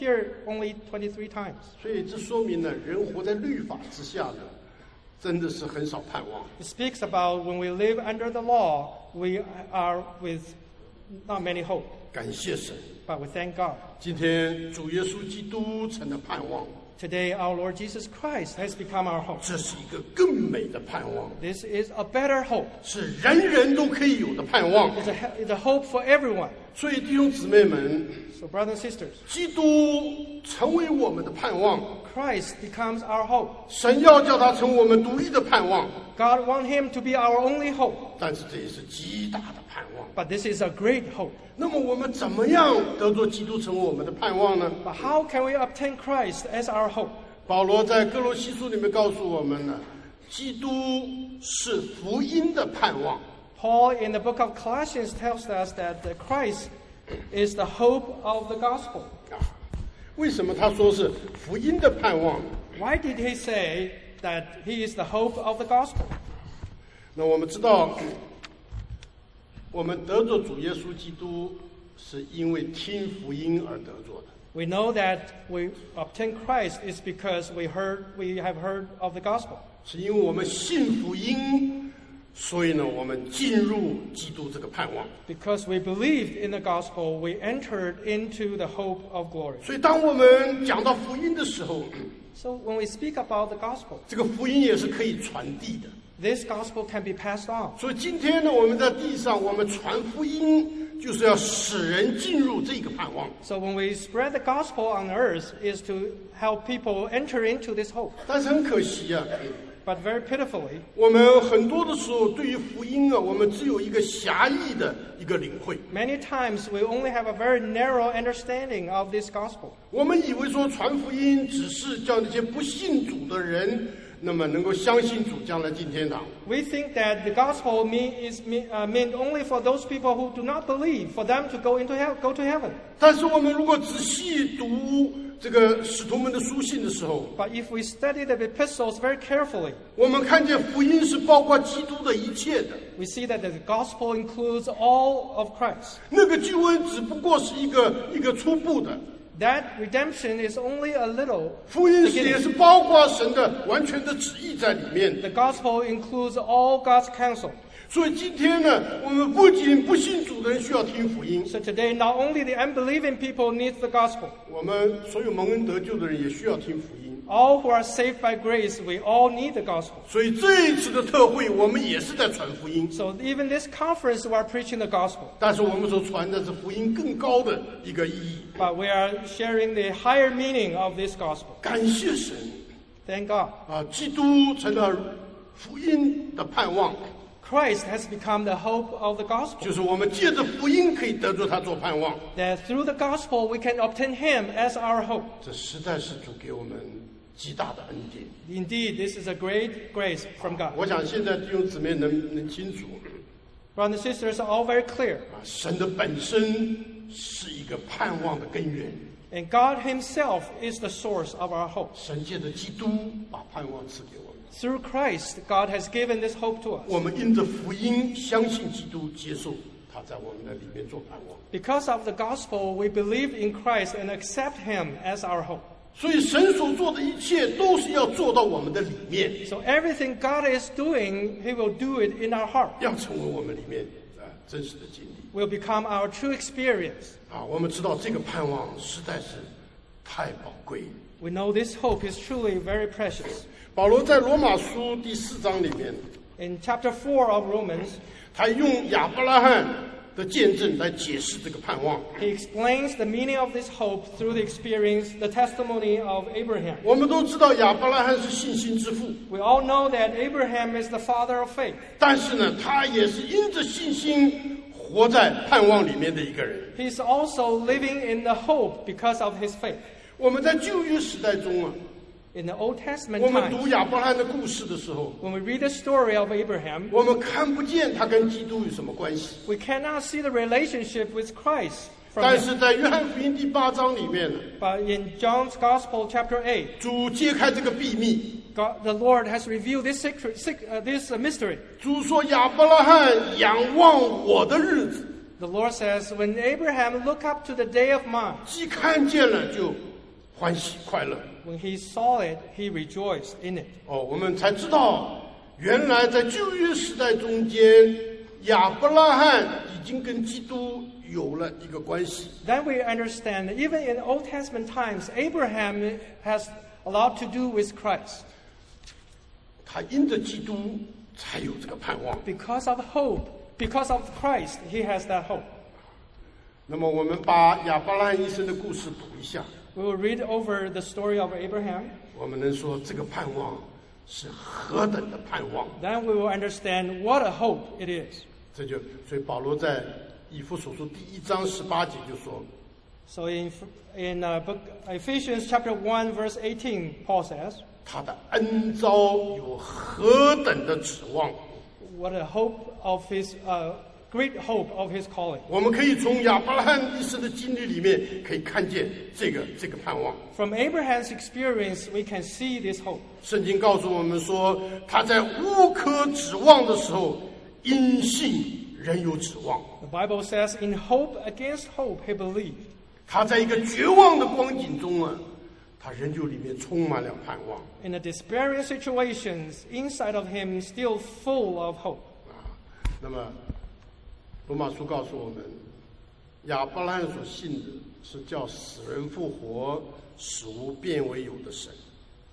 23 times. 所以这说明呢，人活在律法之下呢，真的是很少盼望。 It speaks about when we live under the law, we are with not many hope. 感谢神， But we thank God. 今天主耶稣基督成了盼望， Today, our Lord Jesus Christ has become our hope. 这是一个更美的盼望， This is a better hope. 是人人都可以有的盼望。 It's a hope for everyone. 所以弟兄姊妹们， So, brothers and sisters, 基督成为我们的盼望， Christ becomes our hope. 神要叫他成为我们独一的盼望， God wants him to be our only hope. 但是这也是极大的盼望。 But this is a great hope. 那么我们怎么样得着基督成为我们的盼望呢？ But how can we obtain Christ as our hope? 保罗在哥罗西书里面告诉我们呢，基督是福音的盼望。 Paul in the book of Colossians tells us that Christ is the hope of the gospel. 为什么他说是福音的盼望？ Why did he say that he is the hope of the gospel? 那我们知道，我们得着主耶稣基督，是因为听福音而得着的。 We know that we obtain Christ is because we have heard of the gospel. 是因为我们信福音，所以呢，我们进入基督这个盼望。 Because we believed in the gospel, we entered into the hope of glory. 所以，当我们讲到福音的时候， So when we speak about the gospel, 这个福音也是可以传递的。 this gospel can be passed on. 所以今天呢，我们在地上，我们传福音，就是要使人进入这个盼望。 So when we spread the gospel on earth is to help people enter into this hope. 但是很可惜啊， But very pitifully, 我们很多的时候对于福音啊，我们只有一个狭义的一个领会。 many times we only have a very narrow understanding of this gospel. 我们以为说传福音只是叫那些不信主的人，那么能够相信主，将来进天堂。 We think that the gospel meant only for those people who do not believe, for them to go to heaven. 但是我们如果仔细读这个使徒们的书信的时候， But if we study the epistles very carefully, 我们看见福音是包括基督的一切的。 we see that the gospel includes all of Christ. 那个救恩只不过是一个初步的， That redemption is only a little. 福音也是包括神的完全的旨意在里面。 The gospel includes all God's counsel. 所以今天呢，我们不仅不信主的人需要听福音， So today, not only the unbelieving people need the gospel, 我们所有蒙恩得救的人也需要听福音。 all who are saved by grace, we all need the gospel. 所以这一次的特会，我们也是在传福音， So even this conference, we are preaching the gospel, 但是我们所传的是福音更高的一个意义。 but we are sharing the higher meaning of this gospel. 感谢神 Thank God. 啊！基督成了福音的盼望， Christ has become the hope of the gospel. 就是我们借着福音可以得着他做盼望。 That through the gospel, we can obtain Him as our hope. 这实在是主给我们极大的恩典。 Indeed, this is a great grace from God. 我想现在弟兄姊妹能清楚 Brothers and sisters are all very clear. 啊，神的本身是一个盼望的根源。 And God Himself is the source of our hope. 神借着基督把盼望赐给我们， Through Christ, God has given this hope to us. 我们因着福音相信基督，接受他在我们的里面做盼望。 Because of the gospel, we believe in Christ and accept Him as our hope. 所以神所做的一切都是要做到我们的里面， So everything God is doing, He will do it in our heart. 要成为我们里面真实的经历。 Will become our true experience. 啊，我们知道这个盼望实在是太宝贵。 We know this hope is truly very precious. 保罗在罗马书第4章里面， In chapter 4 of Romans, 他用亚伯拉罕的见证来解释这个盼望。 he explains the meaning of this hope through the experience, the testimony of Abraham. 我们都知道亚伯拉罕是信心之父， We all know that Abraham is the father of faith. 但是呢，他也是因着信心活在盼望里面的一个人。 He's also living in the hope because of his faith. 我们在旧约时代中啊， In the Old Testament 我们读 times, 亚伯拉罕的故事的时候， when we read the story of Abraham, 我们看不见他跟基督有什么关系。 we cannot see the relationship with Christ from 但 him. 是在约翰福音第8章里面呢， But in John's Gospel, chapter 8, 主揭开这个秘密。 the Lord has revealed this mystery. 主说：“亚伯拉罕仰望我的日子， The Lord says, when Abraham looked up to the day of mine, 既看见了就欢喜快乐。” when he saw it, he rejoiced in it. 哦，我们才知道，原来在旧约时代中间，亚伯拉罕已经跟基督有了一个关系。 Then we understand that even in Old Testament times, Abraham has a lot to do with Christ. 他因着基督才有这个盼望。 Because of hope, because of Christ, he has that hope. 那么，我们把亚伯拉罕一生的故事读一下， We will read over the story of Abraham. 我们能说这个盼望是何等的盼望。 Then we will understand what a hope it is. 所以保罗在以弗所书第1章18节就说， So in book Ephesians chapter 1 verse 18, Paul says, 他的恩召有何等的指望。 what a hope of his great hope of his calling. 我们可以从亚伯拉罕一生的经历里面可以看见这个盼望。 From Abraham's experience, we can see this hope. 圣经告诉我们说，他在无可指望的时候，因信仍有指望。 The Bible says, in hope against hope, he believed. 他在一个绝望的光景中啊，他仍旧里面充满了盼望。 In the despairing situations, inside of him still full of hope. 那么，罗马书告诉我们，亚伯拉罕所信的是叫死人复活、使无变为有的神。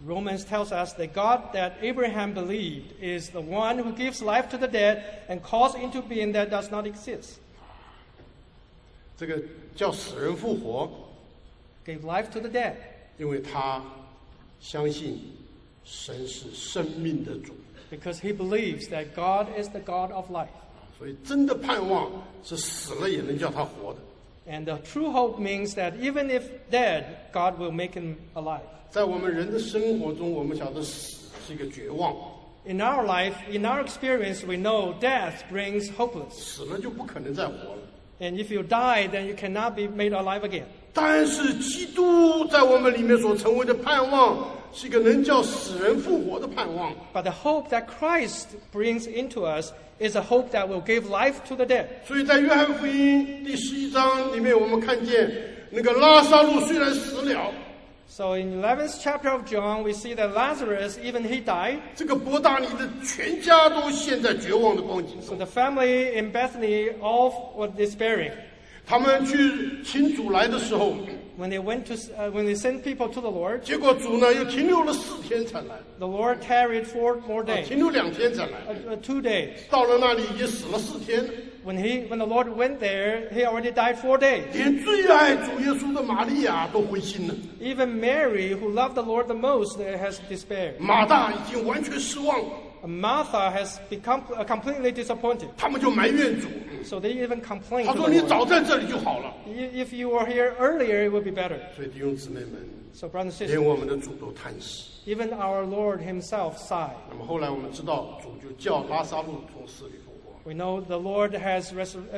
Romans tells us that God that Abraham believed is the one who gives life to the dead and calls into being that does not exist. 这个叫死人复活， Gave life to the dead 因为他相信神是生命的主， because he believes that God is the God of life. 所以真的盼望是死了也能叫他活的。 And the true hope means that even if dead, God will make him alive. 在我们人的生活中，我们晓得死是一个绝望， In our life, in our experience, we know death brings hopeless. 死了就不可能再活了。 And if you die, then you cannot be made alive again. 但是基督在我们里面所成为的盼望，是一个能叫死人复活的盼望。 But the hope that Christ brings into us is a hope that will give life to the dead. 所以在约翰福音第11章里面，我们看见那个拉撒路虽然死了， So in 11th chapter of John, we see that Lazarus, even he died. 这个伯大尼的全家都陷在绝望的光景 So 中。 the family in Bethany all were despairing. 他们去请主来的时候， When they sent people to the Lord, 结果主呢又停留了4天才来， the Lord tarried 4 more days, 停留2天才来。 2 days. 到了那里已经死了4天， When the Lord went there, he already died 4 days. 连最爱主耶稣的玛利亚都灰心了。 Even Mary, who loved the Lord the most, has despaired. 马大已经完全失望了， Martha has become completely disappointed. 他们就埋怨主。 So they even complained 他 to 说：“ the 你 Lord. 早在这里就好了。 If you were here earlier, it would be better. ” 所以弟兄姊妹们， So brothers and 连 sisters, 我们的主都叹息。 even our Lord himself sighed. 那么后来我们知道，主就叫拉撒路从死里复活。 We know the Lord has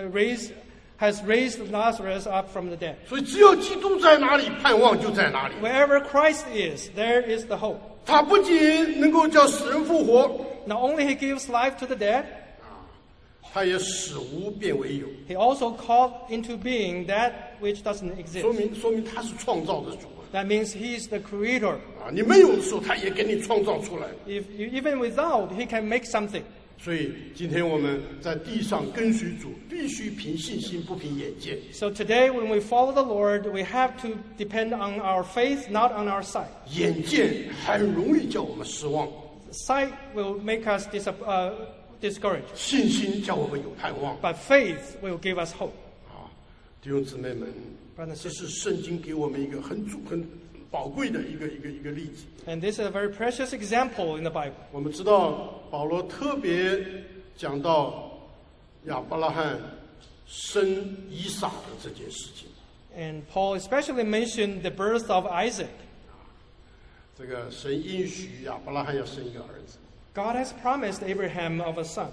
raised Lazarus up from the dead. 所以只有基督在哪里，盼望就在哪里。 Wherever Christ is, there is the hope. 他不仅能够叫死人复活， Not only he gives life to the dead, 他也使无变为有， he also called into being that which doesn't 说 exist. 明他是创造的主 That means he is the creator. 啊！你没有的时候，他也给你创造出来。 Even without, he can make something. 所以今天我们在地上跟随主，必须凭信心，不凭眼见。 So today, when we follow the Lord, we have to depend on our faith, not on our sight. 眼见很容易叫我们失望， Sight will make us discouraged, 信心叫我们有盼望 but faith will give us hope. 啊！弟兄姊妹们， Brothers and 这 sisters. 是圣经给我们一个很宝贵的一个例子。 And this is a very precious example in the Bible. 我们知道保罗特别讲到亚伯拉罕生以撒的这件事情。 And Paul especially mentioned the birth of Isaac. 这个神应许亚伯拉罕要生一个儿子， God has promised Abraham of a son.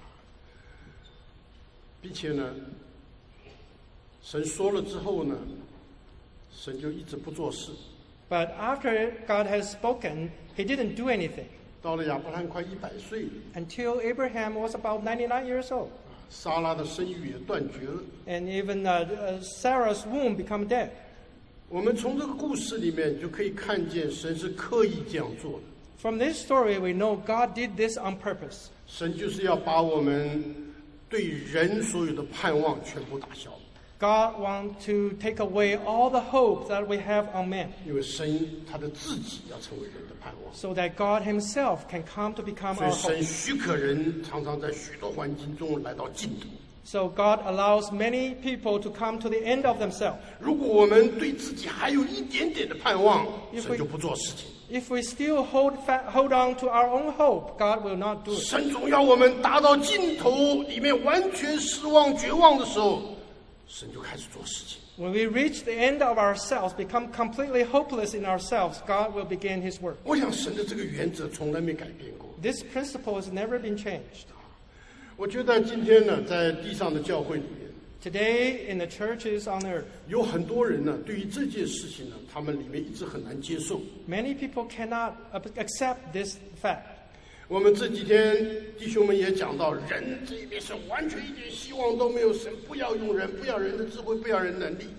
并且呢，神说了之后呢，神就一直不做事。 But after God has spoken, he didn't do anything 到了亚伯拉罕快100岁了， until Abraham was about 99 years old. 撒拉的生育也断绝了。 And even Sarah's womb became dead. 我们从这个故事里面就可以看见，神是刻意这样做的。 From this story, we know God did this on purpose. 神就是要把我们对人所有的盼望全部打消， God wants to take away all the hope that we have on man, 因为神他的自己要成为人的盼望。 so that God himself can come to become 所以 our hope. 神许可人常常在许多环境中来到尽头。 So God allows many people to come to the end of themselves. 如果我们对自己还有一点点的盼望， If 神就不做事情。 If we still hold on to our own hope, God will not do it. 神总要我们达到尽头，里面完全失望、绝望的时候，神就开始做事情。 When we reach the end of ourselves, become completely hopeless in ourselves, God will begin his work. 我想神的这个原则从来没改变过。 This principle has never been changed. 我觉得今天呢，在地上的教会里面， Today, in the churches on earth, 有很多人呢，对于这件事情呢，他们里面一直很难接受。 many people cannot accept this fact. 我们这几天弟兄们也讲到，人这一边是完全一点希望都没有，神不要用人，不要人的智慧，不要人能力，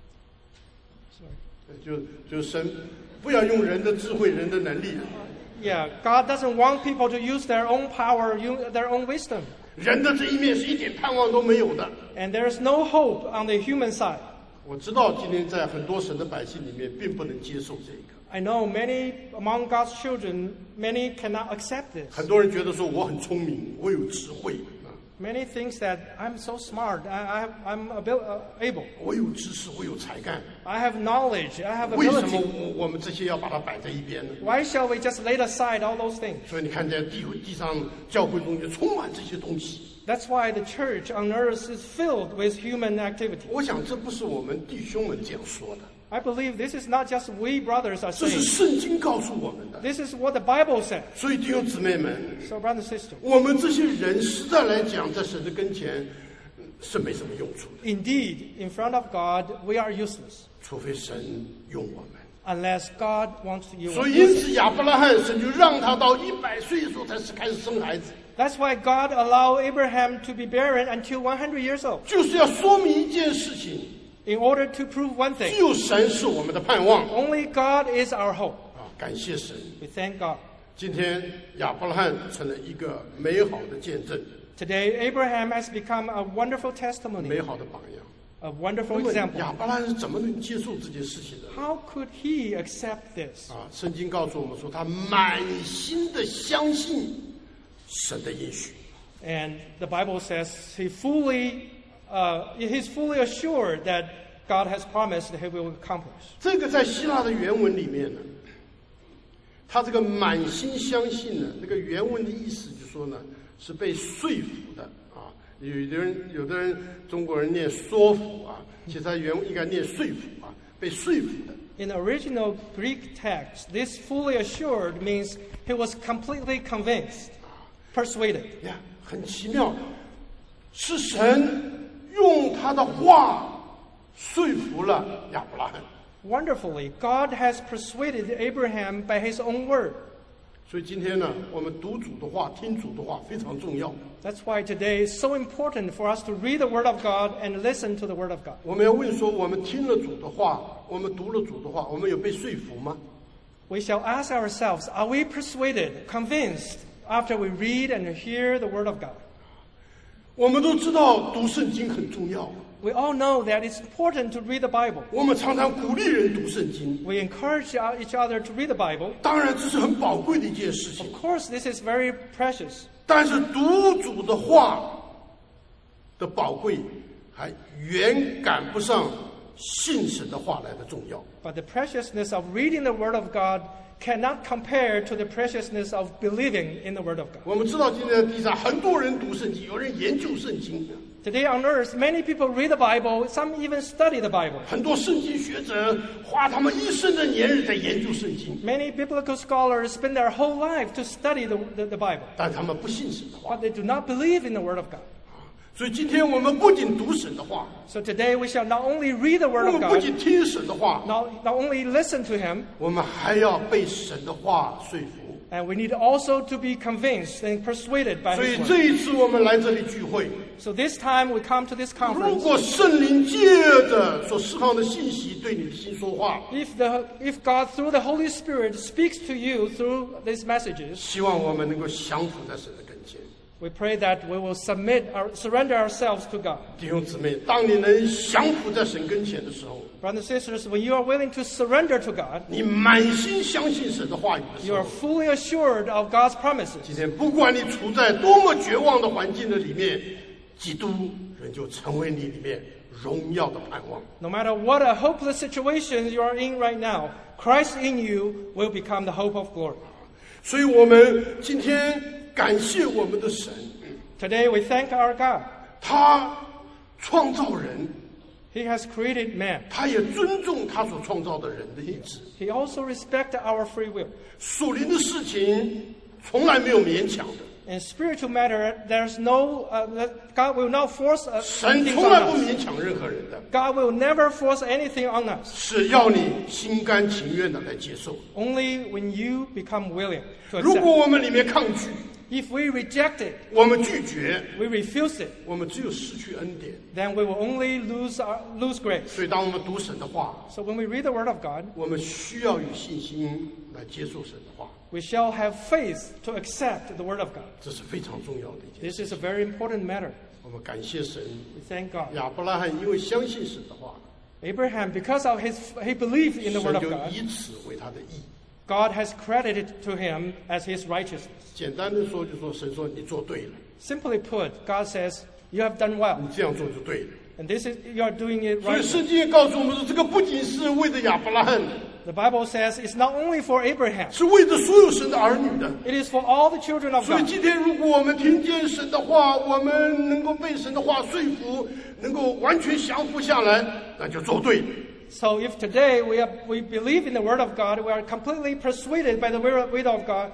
Sorry. 就神不要用人的智慧、人的能力。 Yeah, God doesn't want people to use their own power, their own wisdom. 人的这一面是一点盼望都没有的。 And there is no hope on the human side. 我知道今天在很多神的百姓里面并不能接受这个。 I know many among God's children, many cannot accept this. 很多人觉得说我很聪明，我有智慧。 Many think that I'm so smart, I'm able. 我有知识，我有才干。 I have knowledge, I have 为什么 ability. 我们这些要把它摆在一边呢？ Why shall we just lay aside all those things? 所以你看，在地上教会中就充满这些东西。 That's why the church on earth is filled with human activity. 我想这不是我们弟兄们这样说的， I believe this is not just we brothers are 这是 saying. 圣经告诉我们的。 This is what the Bible says. 所以弟兄姊妹们， So, brothers and sisters, 我们这些人实在来讲，在神的跟前是没什么用处的， indeed, in front of God, we are useless 除非神用我们。 unless God wants to use 所以因 us. 此亚伯拉罕神就让他到100岁的时候才开始生孩子， That's why God allowed Abraham to be barren until 100 years old, 就是要说明一件事情： in order to prove one 只 thing. 有神是我们的盼望 Only God is our hope. 啊！感谢神， We thank God. 今天亚伯拉罕成了一个美好的见证， Today, Abraham has become a wonderful 美 testimony, 好的榜样。 a wonderful 那么 example. 亚伯拉罕是怎么能接受这件事情的？ How could he accept this? 啊，圣经告诉我们说，他满心的相信神的应许。 And the Bible says he's fully assured that God has promised that he will accomplish. 这个在希腊的原文里面呢，他这个满心相信呢，那个原文的意思就是说呢，是被说服的啊。有的人中国人念说服啊，其实他原文应该念说服啊，被说服的。 In the original Greek text, this fully assured means he was completely convinced, persuaded. 呀，很奇妙，是神用他的话说服了亚伯拉罕。 Wonderfully, God has persuaded Abraham by his own word. 所以今天呢，我们读主的话、听主的话非常重要。 That's why today is so important for us to read the Word of God and listen to the Word of God. 我们要问说：我们听了主的话，我们读了主的话，我们有被说服吗？ We shall ask ourselves, are we persuaded, convinced, after we read and hear the Word of God? 我们都知道读圣经很重要， We all know that it's important to read the Bible. 我们常常鼓励人读圣经。 We encourage each other to read the Bible. 当然，这是很宝贵的一件事情。 Of course, this is very precious. 但是读主的话的宝贵，还远赶不上信神的话来的重要。 But the preciousness of reading the Word of God cannot compare to the preciousness of believing in the Word of God. 我们知道，今天在地上很多人读圣经，有人研究圣经， Today on earth, many people read the Bible, some even study the Bible. 很多圣经学者花他们一生的年日在研究圣经， Many biblical scholars spend their whole life to study the Bible, 但他们不信神的话。 but they do not believe in the Word of God. 所以今天我们不仅读神的话， So today we shall not only read the 我 Word of 们不 God, 仅听神的话， not only listen to Him, 我们还要被神的话说服。 and we need also to be convinced and persuaded by 所以 His 这 Word. 一次我们来这里聚会， So this time we come to this 如 conference. 果圣灵借着所释放的信息对你的心说话， If God through the Holy Spirit speaks to you through these messages, 希望我们能够降服在神的跟前。 we pray that we will surrender ourselves to God. 弟兄姊妹，当你能降服在神跟前的时候， Brothers and sisters, when you are willing to surrender to God, 你满心相信神的话语的时 you are 候， fully assured of God's promises. 今天不管你处在多么绝望的环境的里面，基督仍旧成为你里面荣耀的盼望。 No matter what a hopeless situation you are in right now, Christ in you will become the hope of glory. 所以我们今天感谢我们的神， Today we thank our God. 他创造人， He has created man. 他也尊重他所创造的人的意志。 He also respects our free will. 属灵的事情从来没有勉强的， In spiritual matter, there's no God will not force 神 things 从来不 on us. 勉强任何人的， God will never force anything on us. 是要你心甘情愿的来接受。 Only when you become willing to 如 accept. 果我们里面抗拒， If we reject it, 我们拒绝， we refuse it, 我们只有失去恩典。 then we will only lose grace. 所以，当我们读神的话， So when we read the Word of God, 我们需要有信心来接受神的话， we shall have faith to accept the Word of God. 这是非常重要的一件 This 事。 is a very important matter. 我们感谢神， We thank God. 亚伯拉罕因为相信神的话， Abraham, because of he believed in the 神 word of 就 God, 以此为他的义。 God has credited to him as his righteousness. 简单的说，就说神说你做对了， Simply put, God says, you have done well. 你这样做就对了。 And this is, you are doing it 所以 right. 圣经也告诉我们说，这个不仅是为着亚伯拉罕， The Bible says it's not only for Abraham, 是为着所有神的儿女的。 it is for all the children of 所以 God. 今天，如果我们听见神的话，我们能够被神的话说服，能够完全降服下来，那就做对了。 So if today we believe in the word of God, we are completely persuaded by the word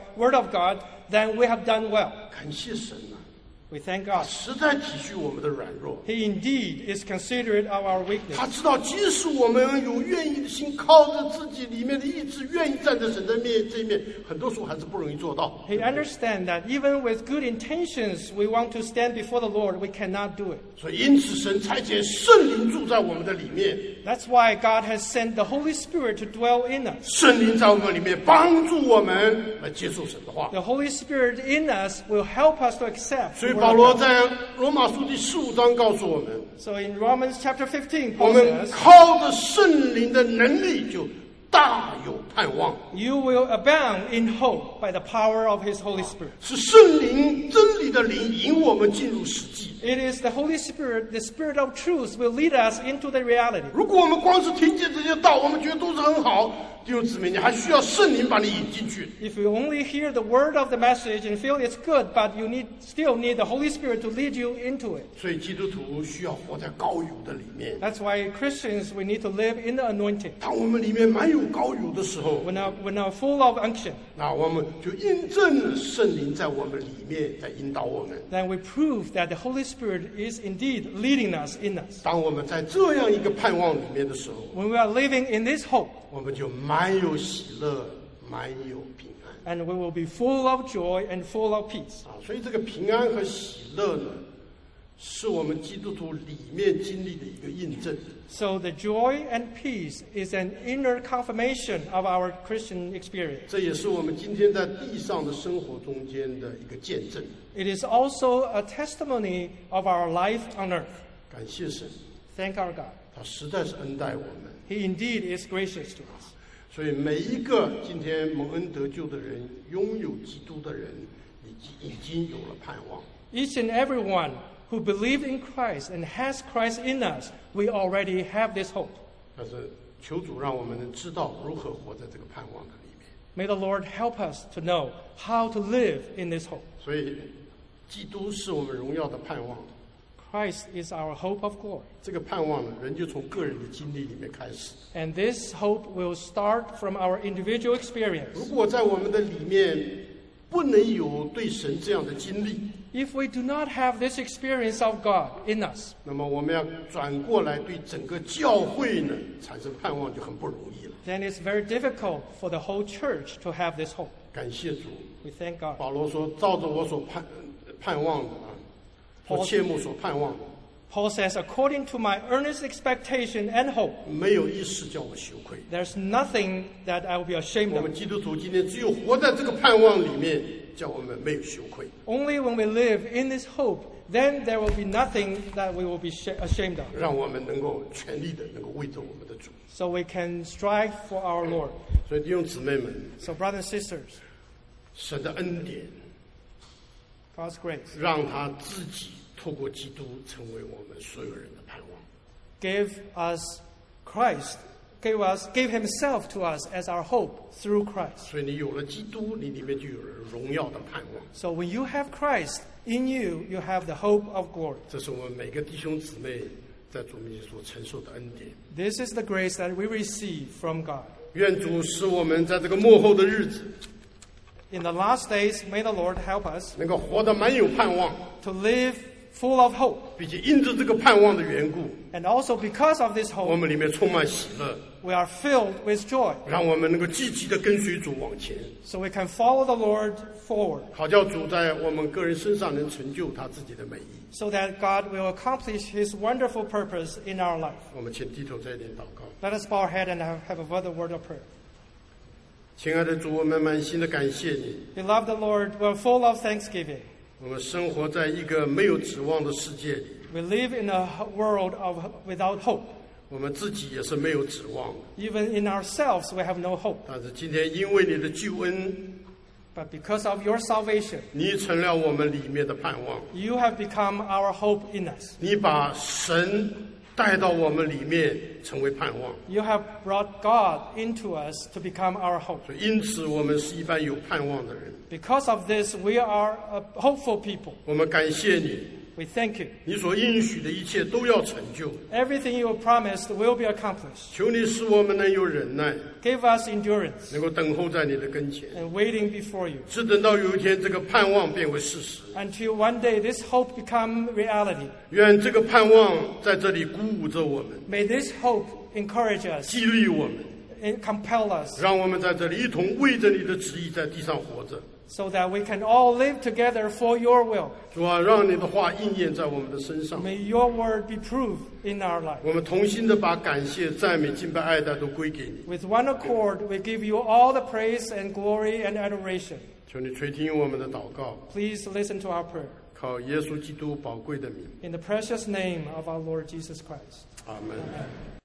of God, then we have done well. 感谢神啊！ We thank 他 God. 实在体恤我们的软弱， He indeed is considerate of our 他 weakness. 知道，即使我们有愿意的心，靠着自己里面的意志，愿意站在神的这一面，很多时候还是不容易做到。 He understands that even with good intentions, we want to stand before the Lord, we cannot do it. 所以，因此神差遣圣灵住在我们的里面， That's why God has sent the Holy Spirit to dwell in us. 圣灵在我们里面帮助我们来接受神的话。 The Holy Spirit in us will help us to accept 所 the 以 word 保 of 罗 God. 在罗马书第15章告诉我们， So in Romans chapter 15, 我 Paul 们 says, 靠着圣灵的能力，就大有盼望。 you will abound in hope by the power of His Holy Spirit. 是圣灵真理的灵引我们进入实际。 It is the Holy Spirit, the Spirit of truth, will lead us into the reality. 如果我们光是听见这些道，我们觉得都是很好，弟兄姊妹，你还需要圣灵把你引进去。 If you only hear the word of the message and feel it's good, but you still need the Holy Spirit to lead you into it. 所以基督徒需要活在膏油的里面。 That's why Christians, we need to live in the anointing. 当我们里面满有膏油的时候， When are full of unction, 那我们就印证了圣灵在我们里面在引导我们。 then we prove that the Holy Spirit is indeed leading us in us. 当我们在这样一个盼望里面的时候， When we are living in this hope, 我们就满有喜乐，满有平安 and we will be full of joy and full of peace. 啊！所以这个平安和喜乐呢，是我们基督徒里面经历的一个印证。 So the joy and peace is an inner confirmation of our Christian experience. 这也是我们今天在地上的生活中间的一个见证。 It is also a testimony of our life on earth. 感谢神， Thank our God. 他实在是恩待我们。 He indeed is gracious to us. 所以每一个今天蒙恩得救的人，拥有基督的人，已经有了盼望。 Each and every one who believed in Christ and has Christ in us, we already have this hope. 但是求主让我们能知道如何活在这个盼望的里面。 May the Lord help us to know how to live in this hope. 所以，基督是我们荣耀的盼望。 Christ is our hope of glory. 这个盼望呢，人就从个人的经历里面开始。 And this hope will start from our individual 如 experience. 果在我们的里面不能有对神这样的经历， If we do not have this experience of God in us, 那么我们要转过来对整个教会呢产生盼望就很不容易了。 then it's very difficult for the whole church to have this hope. 感谢主， We thank God. 保罗说：“照着我所盼望的啊，所切慕所盼望的， Paul says, according to my earnest expectation and hope, 没有一事叫我羞愧。” there's nothing that I will be ashamed 我 of. 们基督徒今天只有活在这个盼望里面，叫我们没有羞愧。 Only when we live in this hope, then there will be nothing that we will be ashamed of. 让我们能够全力的能够为着我们的主。 So we can strive for our Lord. 所以弟兄姊妹们， So brothers and sisters, 神的恩典 God's grace 让他自己透过基督成为我们所有人的盼望。 gave us Christ, gave himself to us as our hope through Christ. 所以你有了基督，你里面就有了荣耀的盼望。 So when you have Christ in you, you have the hope of glory. 这是我们每个弟兄姊妹在主面前所承受的恩典。 This is the grace that we receive from God. 愿主使我们在这个末后的日子， In the last days, may the Lord help us 能够活得满有盼望， to live full of hope. 并且因着这个盼望的缘故， And also because of this 我 hope, 们里面充满喜乐， we are filled with joy. 让我们能够积极的跟随主往前， So we can follow the Lord forward. 好叫主在我们个人身上能成就他自己的美意。 So that God will accomplish his wonderful purpose in our life. 我们请低头再一点祷告。 Let us bow our head and have a further word of prayer. 亲爱的主，我们满心的感谢你。 Beloved Lord, we're full of thanksgiving. 我们生活在一个没有指望的世界里， We live in a world without hope. 我们自己也是没有指望的。 Even in ourselves, we have no hope. 但是今天因为你的救恩， But because of your salvation, 你成了我们里面的盼望， you have become our hope in us. 你把神带到我们里面成为盼望。 You have brought God into us to become our hope. 所以因此我们是一般有盼望的人。 Because of this, we are a hopeful people. 我们感谢你， We thank you. 你所应许的一切都要成就。 Everything you promised will be accomplished. 求你使我们能有忍耐， Give us endurance 能够等候在你的跟前， and waiting before you 直等到有一天这个盼望变为事实。 until one day this hope become reality. 愿这个盼望在这里鼓舞着我们， May this hope encourage us 激励我们， and compel us 让我们在这里一同为着你的旨意在地上活着。 so that we can all live together for your will. 主啊，让你的话应验在我们的身上。 May your word be proved in our life. 我们同心的把感谢、赞美、敬拜、爱戴都归给你。 With one accord, we give you all the praise and glory and adoration. 求你垂听我们的祷告， Please listen to our prayer. 靠耶稣基督宝贵的名， In the precious name of our Lord Jesus Christ. 阿门。